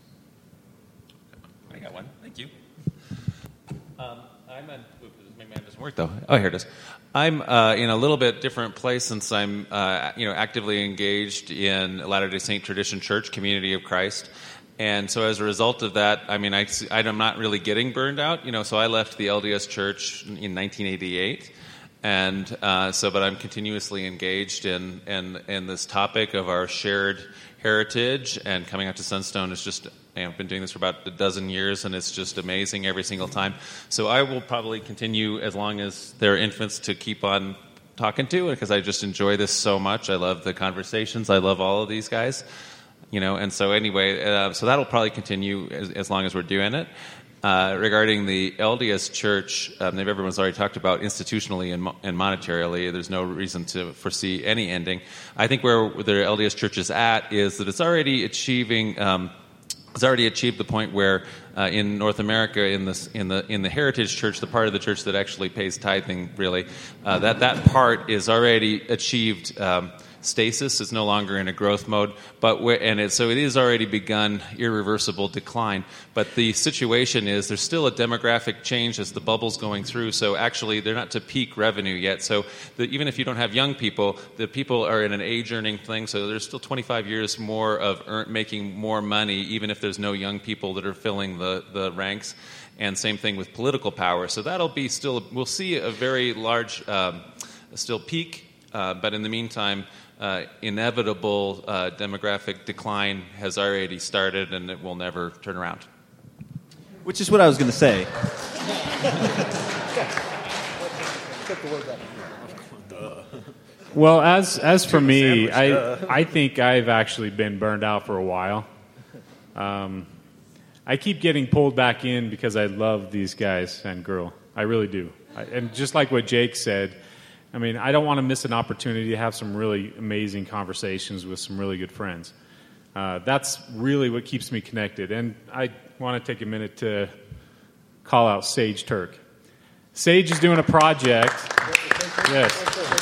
I got one. Thank you. Um, I'm on, oops, my man doesn't work though. Oh, here it is. I'm uh, in a little bit different place since I'm uh, you know, actively engaged in Latter-day Saint Tradition Church, Community of Christ. And so as a result of that, I mean, I, I'm not really getting burned out, you know, so I left the L D S Church in nineteen eighty-eight. And uh, so, but I'm continuously engaged in, in, in this topic of our shared heritage, and coming out to Sunstone is just, I've been doing this for about a dozen years, and it's just amazing every single time. So I will probably continue as long as there are infants to keep on talking to, because I just enjoy this so much. I love the conversations. I love all of these guys. You know, and so anyway, uh, so that'll probably continue as, as long as we're doing it. Uh, regarding the L D S Church, um, everyone's already talked about institutionally and, mo- and monetarily. There's no reason to foresee any ending. I think where the L D S Church is at is that it's already achieving. Um, It's already achieved the point where uh, in North America, in this, in the in the Heritage Church, the part of the church that actually pays tithing, really, uh, that that part is already achieved. Um, stasis. Is no longer in a growth mode, but we're, and it, so it is already begun irreversible decline. But the situation is there's still a demographic change as the bubble's going through. So actually, they're not to peak revenue yet. So the, even if you don't have young people, the people are in an age earning thing. So there's still twenty-five years more of earn, making more money, even if there's no young people that are filling the the ranks. And same thing with political power. So that'll be still. We'll see a very large um, still peak, uh, but in the meantime. Uh, inevitable uh, demographic decline has already started, and it will never turn around.
Which is what I was going to say.
Well, as as for me, I I think I've actually been burned out for a while. Um, I keep getting pulled back in because I love these guys and girl. I really do. I, and just like what Jake said, I mean, I don't want to miss an opportunity to have some really amazing conversations with some really good friends. Uh, that's really what keeps me connected. And I want to take a minute to call out Sage Turk. Sage is doing a project. Yes.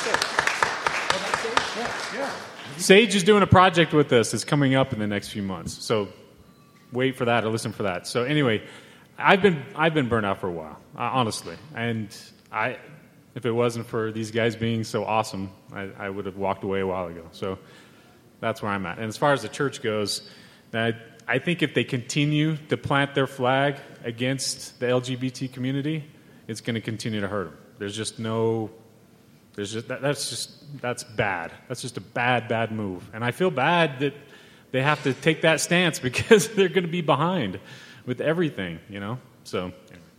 Sage is doing a project with us that's coming up in the next few months. So wait for that or listen for that. So anyway, I've been I've been burnt out for a while, uh, honestly. And I... If it wasn't for these guys being so awesome, I, I would have walked away a while ago. So that's where I'm at. And as far as the church goes, I, I think if they continue to plant their flag against the L G B T community, it's going to continue to hurt them. There's just no, there's just that, that's just that's bad. That's just a bad, bad move. And I feel bad that they have to take that stance because they're going to be behind with everything, you know. So.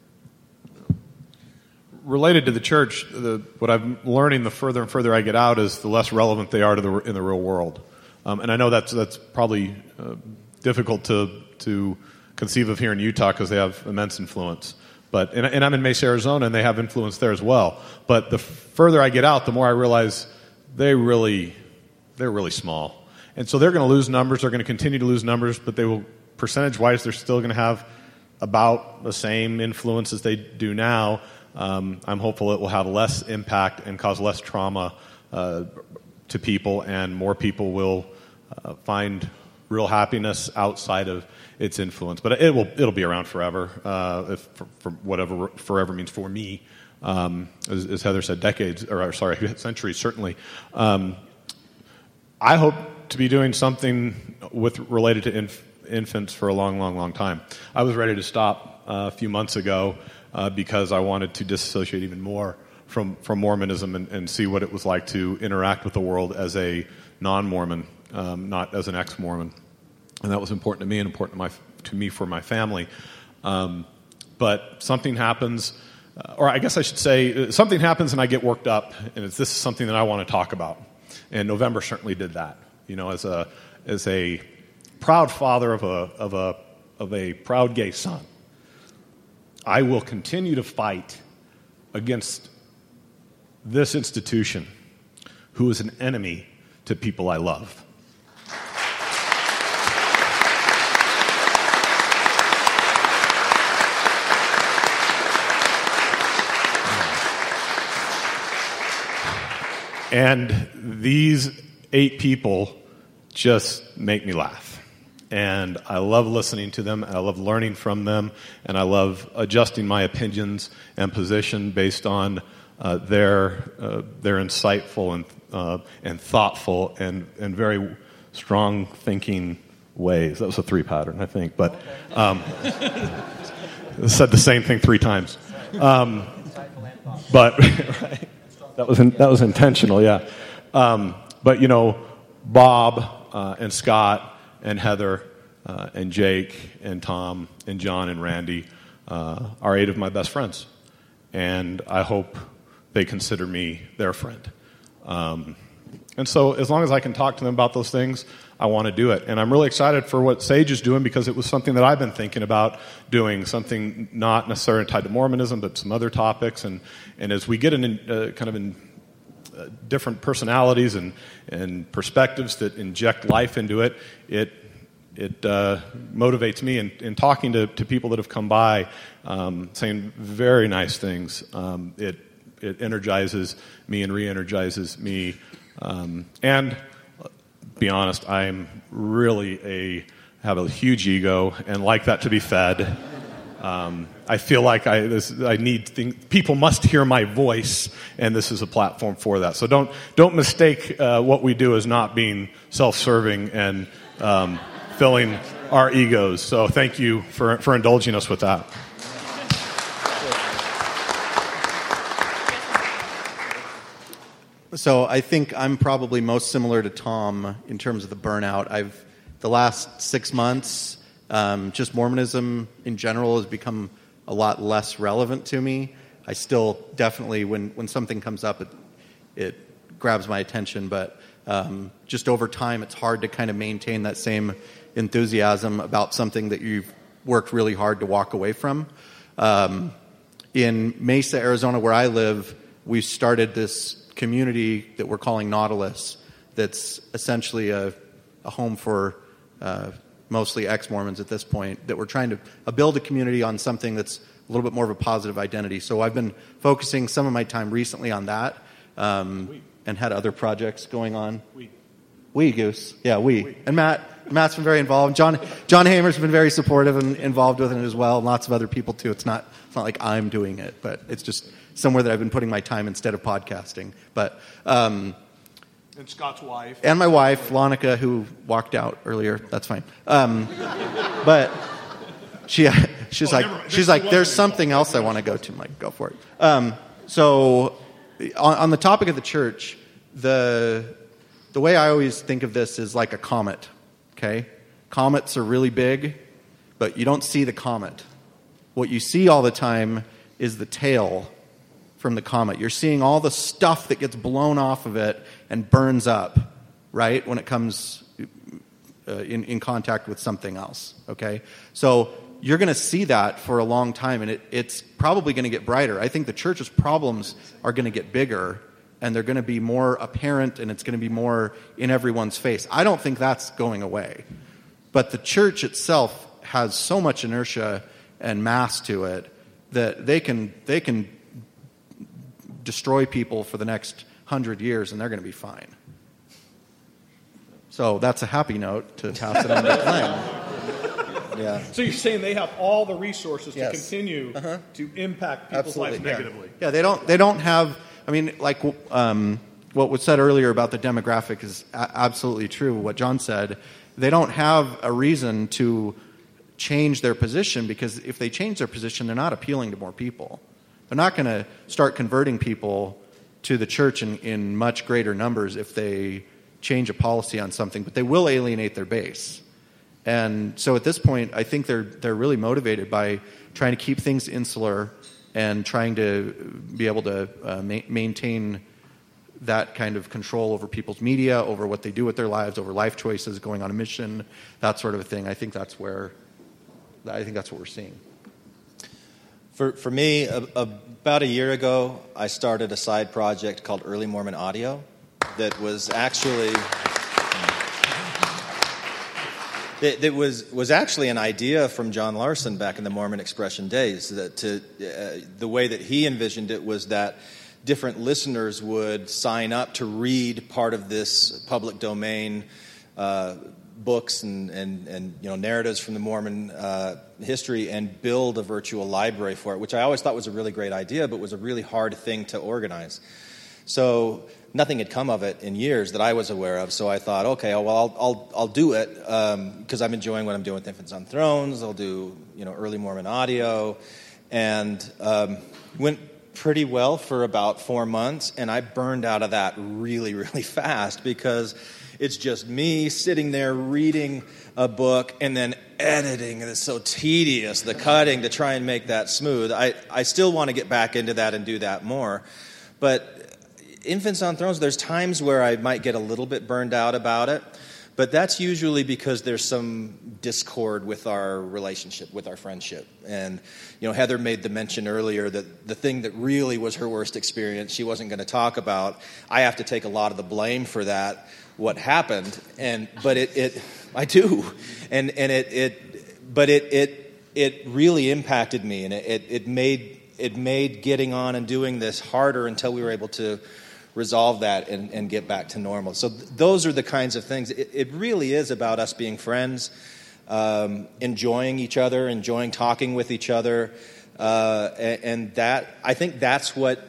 Related to the church, the, what I'm learning the further and further I get out is the less relevant they are to the in the real world. Um, and I know that's that's probably uh, difficult to to conceive of here in Utah because they have immense influence. But and, and I'm in Mesa, Arizona, and they have influence there as well. But the further I get out, the more I realize they really they're really small, and so they're going to lose numbers. They're going to continue to lose numbers, but they will percentage-wise, they're still going to have about the same influence as they do now. Um, I'm hopeful it will have less impact and cause less trauma uh, to people, and more people will uh, find real happiness outside of its influence. But it will it'll be around forever, uh, if for, for whatever forever means for me. Um, as, as Heather said, decades or sorry, centuries certainly. Um, I hope to be doing something with related to inf- infants for a long, long, long time. I was ready to stop uh, a few months ago. Uh, because I wanted to disassociate even more from, from Mormonism and, and see what it was like to interact with the world as a non-Mormon, um, not as an ex-Mormon. And that was important to me and important to, my, to me for my family. Um, but something happens, uh, or I guess I should say, something happens and I get worked up, and it's, this is something that I want to talk about. And November certainly did that. You know, as a as a proud father of a of a of a proud gay son, I will continue to fight against this institution who is an enemy to people I love. And these eight people just make me laugh. And I love listening to them, and I love learning from them, and I love adjusting my opinions and position based on uh, their uh, their insightful and uh, and thoughtful and, and very strong thinking ways. That was a three pattern, I think, but um, said the same thing three times. Um, but right, that was in, that was intentional, yeah. Um, but you know, Bob uh, and Scott and Heather, uh, and Jake, and Tom, and John, and Randy uh, are eight of my best friends. And I hope they consider me their friend. Um, and so as long as I can talk to them about those things, I want to do it. And I'm really excited for what Sage is doing because it was something that I've been thinking about doing, something not necessarily tied to Mormonism, but some other topics. And, and as we get in uh, kind of in Uh, different personalities and, and perspectives that inject life into it, it it uh, motivates me. And in, in talking to, to people that have come by, um, saying very nice things, um, it it energizes me and re-energizes me. Um, and be honest, I'm really a have a huge ego and like that to be fed. Um, I feel like I, this, I need things, people must hear my voice, and this is a platform for that. So don't don't mistake uh, what we do as not being self-serving and um, filling our egos. So thank you for for indulging us with that.
So I think I'm probably most similar to Tom in terms of the burnout. I've the last six months. Um, just Mormonism in general has become a lot less relevant to me. I still definitely, when, when something comes up, it, it grabs my attention. But um, just over time, it's hard to kind of maintain that same enthusiasm about something that you've worked really hard to walk away from. Um, in Mesa, Arizona, where I live, we started this community that we're calling Nautilus that's essentially a, a home for uh, mostly ex-Mormons at this point, that we're trying to uh, build a community on something that's a little bit more of a positive identity. So I've been focusing some of my time recently on that um, and had other projects going on. We. We, Goose. Yeah, we. we. And Matt. Matt's been very involved. John John Hamer's been very supportive and involved with it as well, and lots of other people too. It's not It's not like I'm doing it, but it's just somewhere that I've been putting my time instead of podcasting. But um,
and Scott's wife.
And my wife, Lonica, who walked out earlier. That's fine. Um, but she she's
Oh,
like
never mind.
she's
There
like
was
there's
any
something else I want to go to. I'm like, go for it. Um, so on, on the topic of the church, the the way I always think of this is like a comet. Okay, comets are really big, but you don't see the comet. What you see all the time is the tail from the comet. You're seeing all the stuff that gets blown off of it and burns up, right, when it comes uh, in, in contact with something else, okay? So you're going to see that for a long time, and it, it's probably going to get brighter. I think the church's problems are going to get bigger, and they're going to be more apparent, and it's going to be more in everyone's face. I don't think that's going away. But the church itself has so much inertia and mass to it that they can they can destroy people for the next hundred years, and they're going to be fine. So that's a happy note to pass it on to Glenn.
Yeah.
So you're saying they have all the resources
Yes.
to continue
Uh-huh.
to impact people's
Absolutely,
lives
yeah.
negatively.
Yeah, they don't. They don't have. I mean, like um, what was said earlier about the demographic is a- absolutely true. What John said, they don't have a reason to change their position, because if they change their position, they're not appealing to more people. They're not going to start converting people to the church in, in much greater numbers if they change a policy on something, but they will alienate their base. And so at this point, I think they're they're really motivated by trying to keep things insular and trying to be able to uh, ma- maintain that kind of control over people's media, over what they do with their lives, over life choices, going on a mission, that sort of a thing. I think that's where I think that's what we're seeing.
For for me, a, about a year ago, I started a side project called Early Mormon Audio that was actually that, that was was actually an idea from John Larson back in the Mormon Expression days. That to uh, the way that he envisioned it was that different listeners would sign up to read part of this public domain uh, books and, and, and you know narratives from the Mormon uh, history and build a virtual library for it, which I always thought was a really great idea, but was a really hard thing to organize. So nothing had come of it in years that I was aware of. So I thought, okay, well, I'll I'll, I'll do it because um, I'm enjoying what I'm doing with Infants on Thrones. I'll do you know Early Mormon Audio, and um, went pretty well for about four months, and I burned out of that really, really fast because it's just me sitting there reading a book and then editing, and it's so tedious, the cutting to try and make that smooth. I, I still want to get back into that and do that more. But Infants on Thrones, there's times where I might get a little bit burned out about it, but that's usually because there's some discord with our relationship, with our friendship. And, you know, Heather made the mention earlier that the thing that really was her worst experience she wasn't going to talk about. I have to take a lot of the blame for that, what happened. And but it, it I do. And and it it but it it it really impacted me, and it, it, it made it made getting on and doing this harder until we were able to resolve that and, and get back to normal. So th- those are the kinds of things. It, it really is about us being friends, um, enjoying each other, enjoying talking with each other, uh, and, and that I think that's what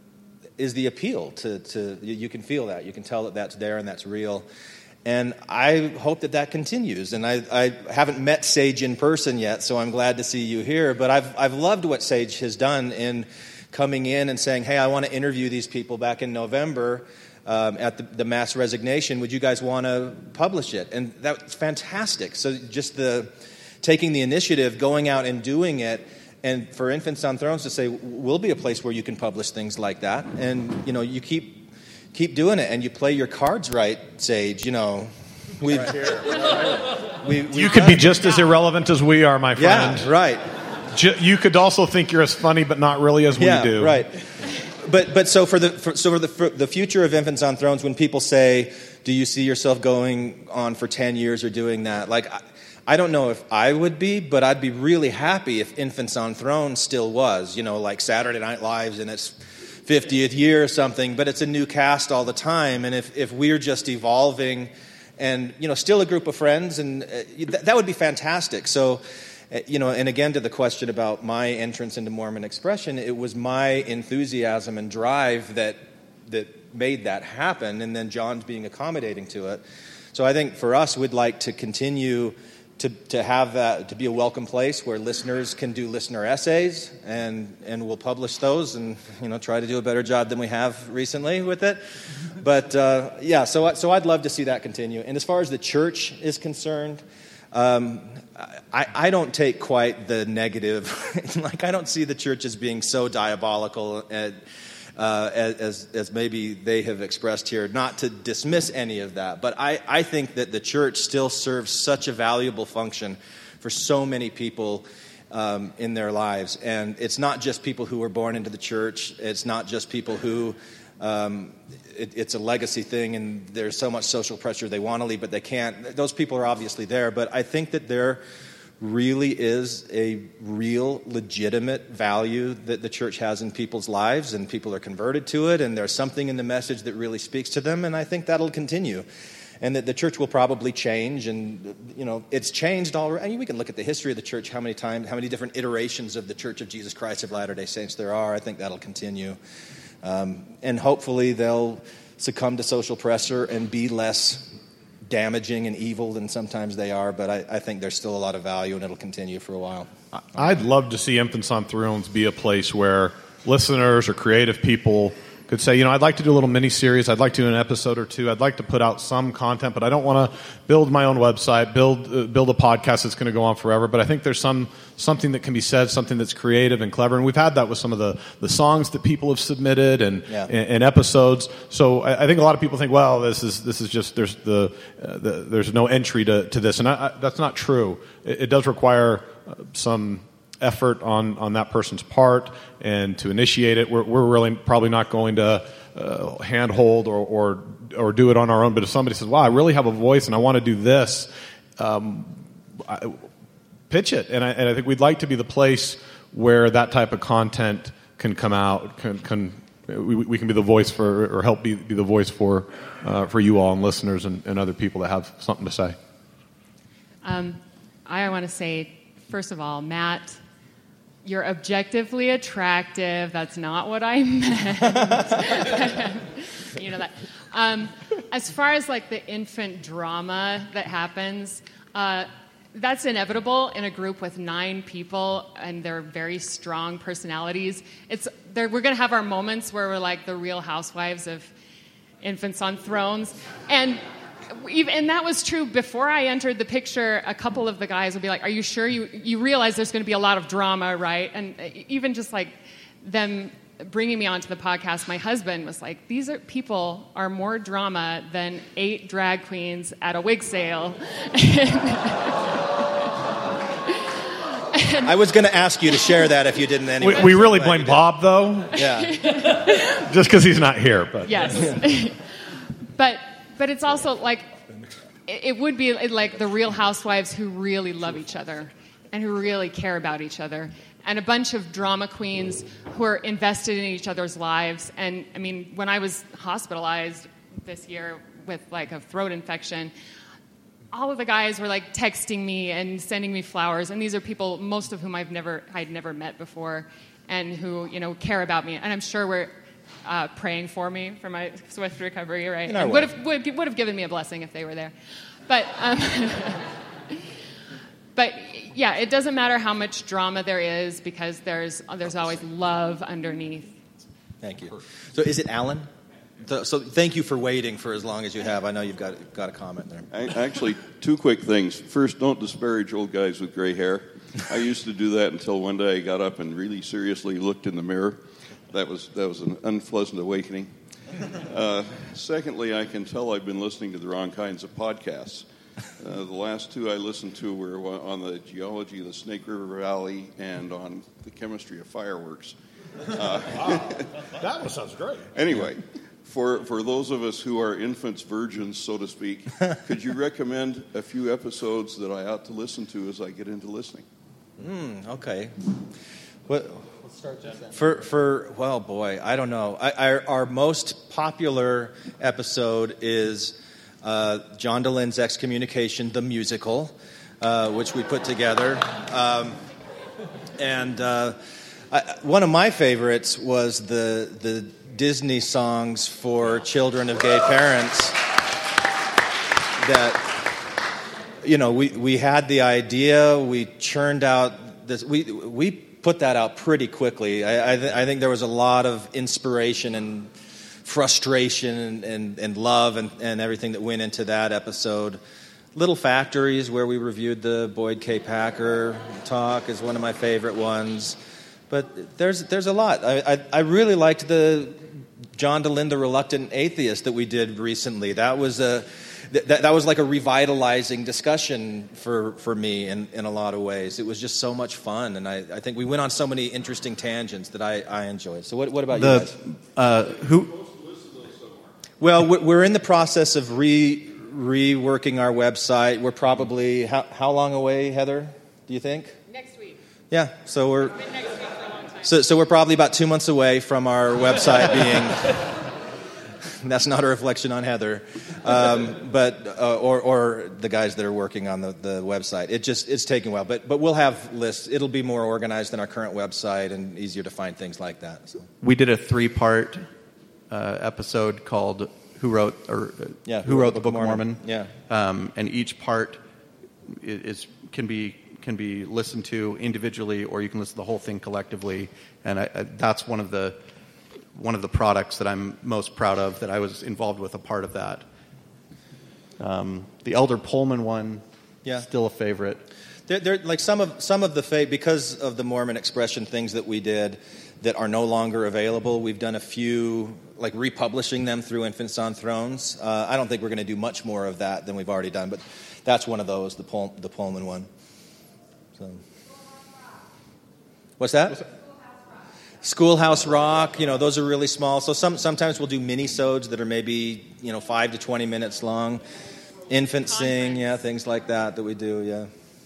is the appeal. To, to you can feel that, you can tell that that's there and that's real, and I hope that that continues. And I, I haven't met Sage in person yet, so I'm glad to see you here. But I've I've loved what Sage has done in coming in and saying, hey, I want to interview these people back in November um, at the, the mass resignation. Would you guys want to publish it? And that's fantastic. So just the taking the initiative, going out and doing it, and for Infants on Thrones to say, we'll be a place where you can publish things like that. And, you know, you keep keep doing it, and you play your cards right, Sage. You know, we've, we,
You could be just as irrelevant as we are, my friend.
Yeah, right.
You could also think you're as funny, but not really as
yeah,
we do.
Right. But but so for the for, so for the for the future of Infants on Thrones, when people say, "Do you see yourself going on for ten years or doing that?" Like, I, I don't know if I would be, but I'd be really happy if Infants on Thrones still was. You know, like Saturday Night Live's in its fiftieth year or something, but it's a new cast all the time. And if if we're just evolving, and you know, still a group of friends, and uh, that, that would be fantastic. So. you know, and again to the question about my entrance into Mormon Expression, it was my enthusiasm and drive that that made that happen, and then John's being accommodating to it. So I think for us, we'd like to continue to to have that, to be a welcome place where listeners can do listener essays, and and we'll publish those, and you know, try to do a better job than we have recently with it. But uh, yeah, so so I'd love to see that continue. And as far as the church is concerned, um, I, I don't take quite the negative. Like, I don't see the church as being so diabolical at, uh, as as maybe they have expressed here. Not to dismiss any of that, but I, I think that the church still serves such a valuable function for so many people um, in their lives. And it's not just people who were born into the church. It's not just people who... Um, it, it's a legacy thing, and there's so much social pressure they want to leave, but they can't. Those people are obviously there, but I think that there really is a real, legitimate value that the church has in people's lives, and people are converted to it, and there's something in the message that really speaks to them, and I think that'll continue. And that the church will probably change, and you know, it's changed already. I mean, we can look at the history of the church, how many times, how many different iterations of the Church of Jesus Christ of Latter-day Saints there are. I think that'll continue. Um, and hopefully they'll succumb to social pressure and be less damaging and evil than sometimes they are. But I, I think there's still a lot of value, and it'll continue for a while.
I'd love to see Infants on Thrones be a place where listeners or creative people could say, you know, I'd like to do a little mini-series. I'd like to do an episode or two. I'd like to put out some content, but I don't want to build my own website, build uh, build a podcast that's going to go on forever. But I think there's some something that can be said, something that's creative and clever. And we've had that with some of the, the songs that people have submitted and,
yeah.
and, and episodes. So I, I think a lot of people think, well, this is this is just there's the, uh, the there's no entry to, to this, and I, I, that's not true. It, it does require uh, some effort on, on that person's part, and to initiate it. We're, we're really probably not going to uh, handhold or, or or do it on our own. But if somebody says, "Wow, I really have a voice and I want to do this," um, I, pitch it. And I, and I think we'd like to be the place where that type of content can come out. Can, can we, we can be the voice for, or help be, be the voice for uh, for you all and listeners and, and other people that have something to say.
Um, I want to say, first of all, Matt, you're objectively attractive. That's not what I meant. You know that. Um, as far as like the infant drama that happens, uh, that's inevitable in a group with nine people, and they're very strong personalities. It's we're going to have our moments where we're like the Real Housewives of Infants on Thrones, and. And that was true before I entered the picture. A couple of the guys would be like, "Are you sure you you realize there's going to be a lot of drama, right?" And even just like them bringing me onto the podcast, my husband was like, "These are people are more drama than eight drag queens at a wig sale."
I was going to ask you to share that if you didn't anyway.
We, we really blame Bob, though.
Yeah.
Just because he's not here, but
yes. but. But it's also like, it would be like the Real Housewives who really love each other and who really care about each other. And a bunch of drama queens who are invested in each other's lives. And, I mean, when I was hospitalized this year with, like, a throat infection, all of the guys were, like, texting me and sending me flowers. And these are people, most of whom I've never, I'd never met before, and who, you know, care about me. And I'm sure we're... Uh, praying for me for my swift recovery, right? And would have would, would have given me a blessing if they were there, but um, but yeah, it doesn't matter how much drama there is because there's there's always love underneath.
Thank you. So is it Alan? So thank you for waiting for as long as you have. I know you've got got a comment there.
Actually, two quick things. First, don't disparage old guys with gray hair. I used to do that until one day I got up and really seriously looked in the mirror. That was that was an unpleasant awakening. Uh, secondly, I can tell I've been listening to the wrong kinds of podcasts. Uh, the last two I listened to were on the geology of the Snake River Valley and on the chemistry of fireworks. Uh,
wow. That one sounds great.
Anyway, for for those of us who are infants, virgins, so to speak, could you recommend a few episodes that I ought to listen to as I get into listening?
Mm, okay. What? For, for well, boy, I don't know. I, our, our most popular episode is uh, John Dehlin's Excommunication, the musical. uh, which we put together. Um, and uh, I, one of my favorites was the the Disney songs for children of gay parents. That, you know, we, we had the idea, we churned out this, we we put that out pretty quickly. I I, th- I think there was a lot of inspiration and frustration and, and, and love and, and everything that went into that episode. Little Factories, where we reviewed the Boyd K. Packer talk, is one of my favorite ones. But there's there's a lot. I I, I really liked the John DeLynn, the Reluctant Atheist, that we did recently. That was a that, that was like a revitalizing discussion for, for me in, in a lot of ways. It was just so much fun, and I, I think we went on so many interesting tangents that I, I enjoyed. So what what about
The,
you guys?
Uh, who?
Well, we're in the process of re reworking our website. We're probably how, how long away, Heather? Do you think?
Next week.
Yeah. So we're
I've been next week for a long time.
so so we're probably about two months away from our website being. That's not a reflection on Heather, um, but uh, or or the guys that are working on the, the website. It just it's taking a while, but but we'll have lists. It'll be more organized than our current website and easier to find things like that. So.
We did a three-part uh, episode called "Who Wrote" or uh,
Yeah,
"Who Wrote the Book of Mormon."
Yeah,
um, and each part is, is can be can be listened to individually, or you can listen to the whole thing collectively. And I, I, that's one of the one of the products that I'm most proud of, that I was involved with a part of that. Um, the Elder Pullman one,
yeah,
still a favorite.
They're, they're like some of some of the fa- because of the Mormon Expression things that we did that are no longer available. We've done a few, like republishing them through Infants on Thrones. Uh, I don't think we're going to do much more of that than we've already done, but that's one of those, the Pull, the Pullman one. So, what's that? What's that? Schoolhouse Rock, you know, those are really small. So some sometimes we'll do mini-sodes that are maybe, you know, five to twenty minutes long. Infant Sing, yeah, things like that that we do, yeah.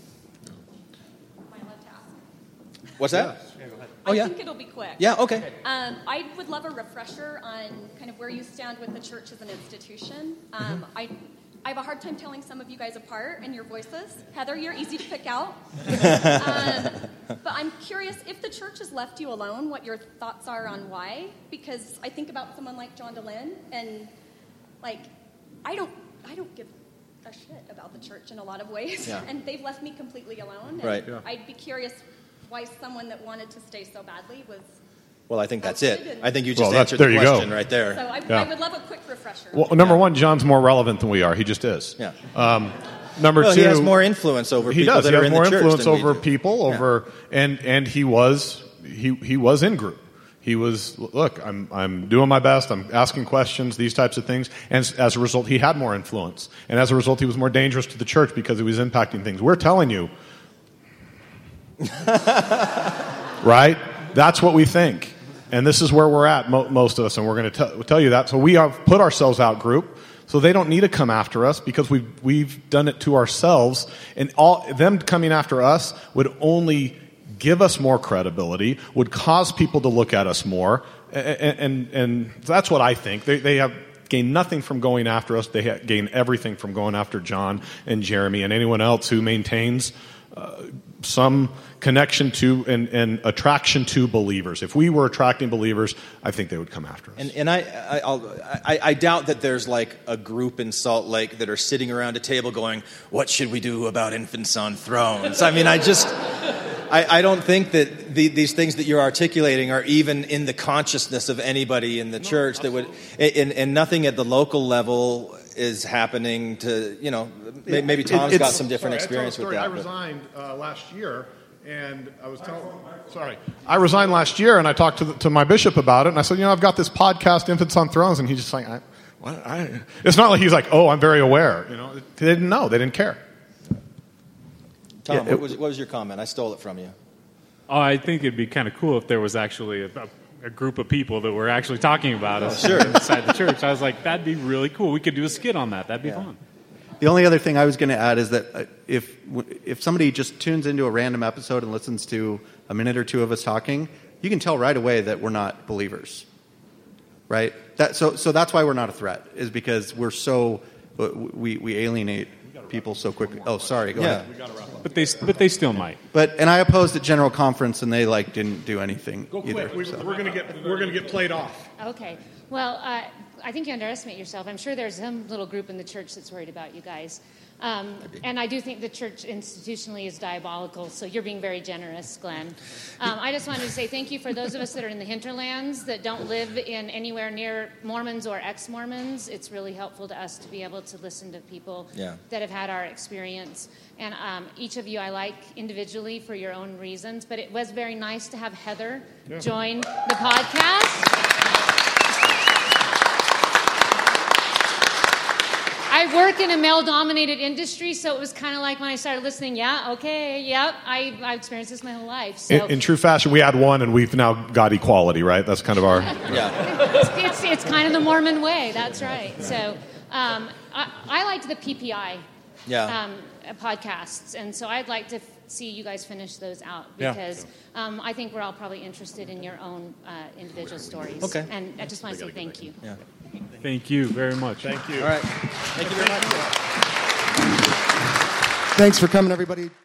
What's that?
Yeah, go ahead.
Oh, yeah.
I think it'll be quick.
Yeah, okay.
Um, I would love a refresher on kind of where you stand with the church as an institution. Um,
Mm-hmm.
I I have a hard time telling some of you guys apart and your voices. Heather, you're easy to pick out. um, but I'm curious, if the church has left you alone, what your thoughts are on why? Because I think about someone like John DeLynn, and like, I don't, I don't give a shit about the church in a lot of ways,
Yeah.
and they've left me completely alone. And
Right. Yeah.
I'd be curious why someone that wanted to stay so badly was.
Well, I think that's it. I think you just
Well, that's-
answered
there
the
you go.
question right there.
So I,
Yeah.
I would love a quick refresher.
Well, number one, John's more relevant than we are. He just is.
Yeah.
Um, number
Well,
two,
he has more influence over
he
people
does.
that
he
are
has
in
more
the church
influence
than we
over
do.
people. Over and and he was he he was in group. He was look. I'm I'm doing my best. I'm asking questions. These types of things. And as, as a result, he had more influence. And as a result, he was more dangerous to the church because he was impacting things. We're telling you, right? That's what we think. And this is where we're at, mo- most of us, and we're going to tell you that. So we have put ourselves out group, so they don't need to come after us because we've, we've done it to ourselves. And all them coming after us would only give us more credibility, would cause people to look at us more. And, and, and that's what I think. They, they have gained nothing from going after us. They ha- gain everything from going after John and Jeremy and anyone else who maintains uh, some connection to and, and attraction to believers. If we were attracting believers, I think they would come after us.
And, and I, I, I'll, I, I doubt that there's like a group in Salt Lake that are sitting around a table going, "What should we do about infants on thrones?" I mean, I just, I, I don't think that the, these things that you're articulating are even in the consciousness of anybody in the no, church that would, and, and nothing at the local level is happening to, you know, maybe Tom's
it,
got some different
sorry,
experience with that.
I resigned uh, last year. And I was telling, sorry, I resigned last year, and I talked to the, to my bishop about it, and I said, you know, I've got this podcast, Infants on Thrones, and he's just like, I, what? I, it's not like he's like, oh, I'm very aware. You know, they didn't know, they didn't care.
Tom,
Yeah,
what,
it-
was, what was your comment? I stole it from you.
Oh, I think it'd be kind of cool if there was actually a, a group of people that were actually talking about us
sure.
inside the church. I was like, that'd be really cool. We could do a skit on that. That'd be fun.
The only other thing I was going to add is that uh, if if somebody just tunes into a random episode and listens to a minute or two of us talking, you can tell right away that we're not believers, right? That, so so that's why we're not a threat, is because we're so we we alienate people so quickly. Oh, sorry. Go
Yeah.
ahead.
But they, but they still might.
But and I opposed at General Conference, and they like didn't do anything
Go
either.
quick. We,
so.
We're gonna get we're gonna get played off.
Okay. Well, uh, I think you underestimate yourself. I'm sure there's some little group in the church that's worried about you guys. Um, and I do think the church institutionally is diabolical, so you're being very generous, Glenn. Um, I just wanted to say thank you for those of us that are in the hinterlands that don't live in anywhere near Mormons or ex-Mormons. It's really helpful to us to be able to listen to people
Yeah.
that have had our experience. And um, each of you I like individually for your own reasons, but it was very nice to have Heather
Yeah.
join the podcast. I work in a male-dominated industry, so it was kind of like when I started listening, yeah, okay, yep, I, I've experienced this my whole life. So
In, in true fashion, we had one, and we've now got equality. Right? That's kind of our.
it's, it's, it's kind of the Mormon way, that's right. So um, I, I liked the P P I
Yeah.
um, podcasts, and so I'd like to f- see you guys finish those out
Yeah.
because um, I think we're all probably interested in your own uh, individual stories.
Okay.
And I just want to say thank you.
Yeah.
Thank you very much.
Thank you.
All right. Thank you very much.
Thanks for coming, everybody.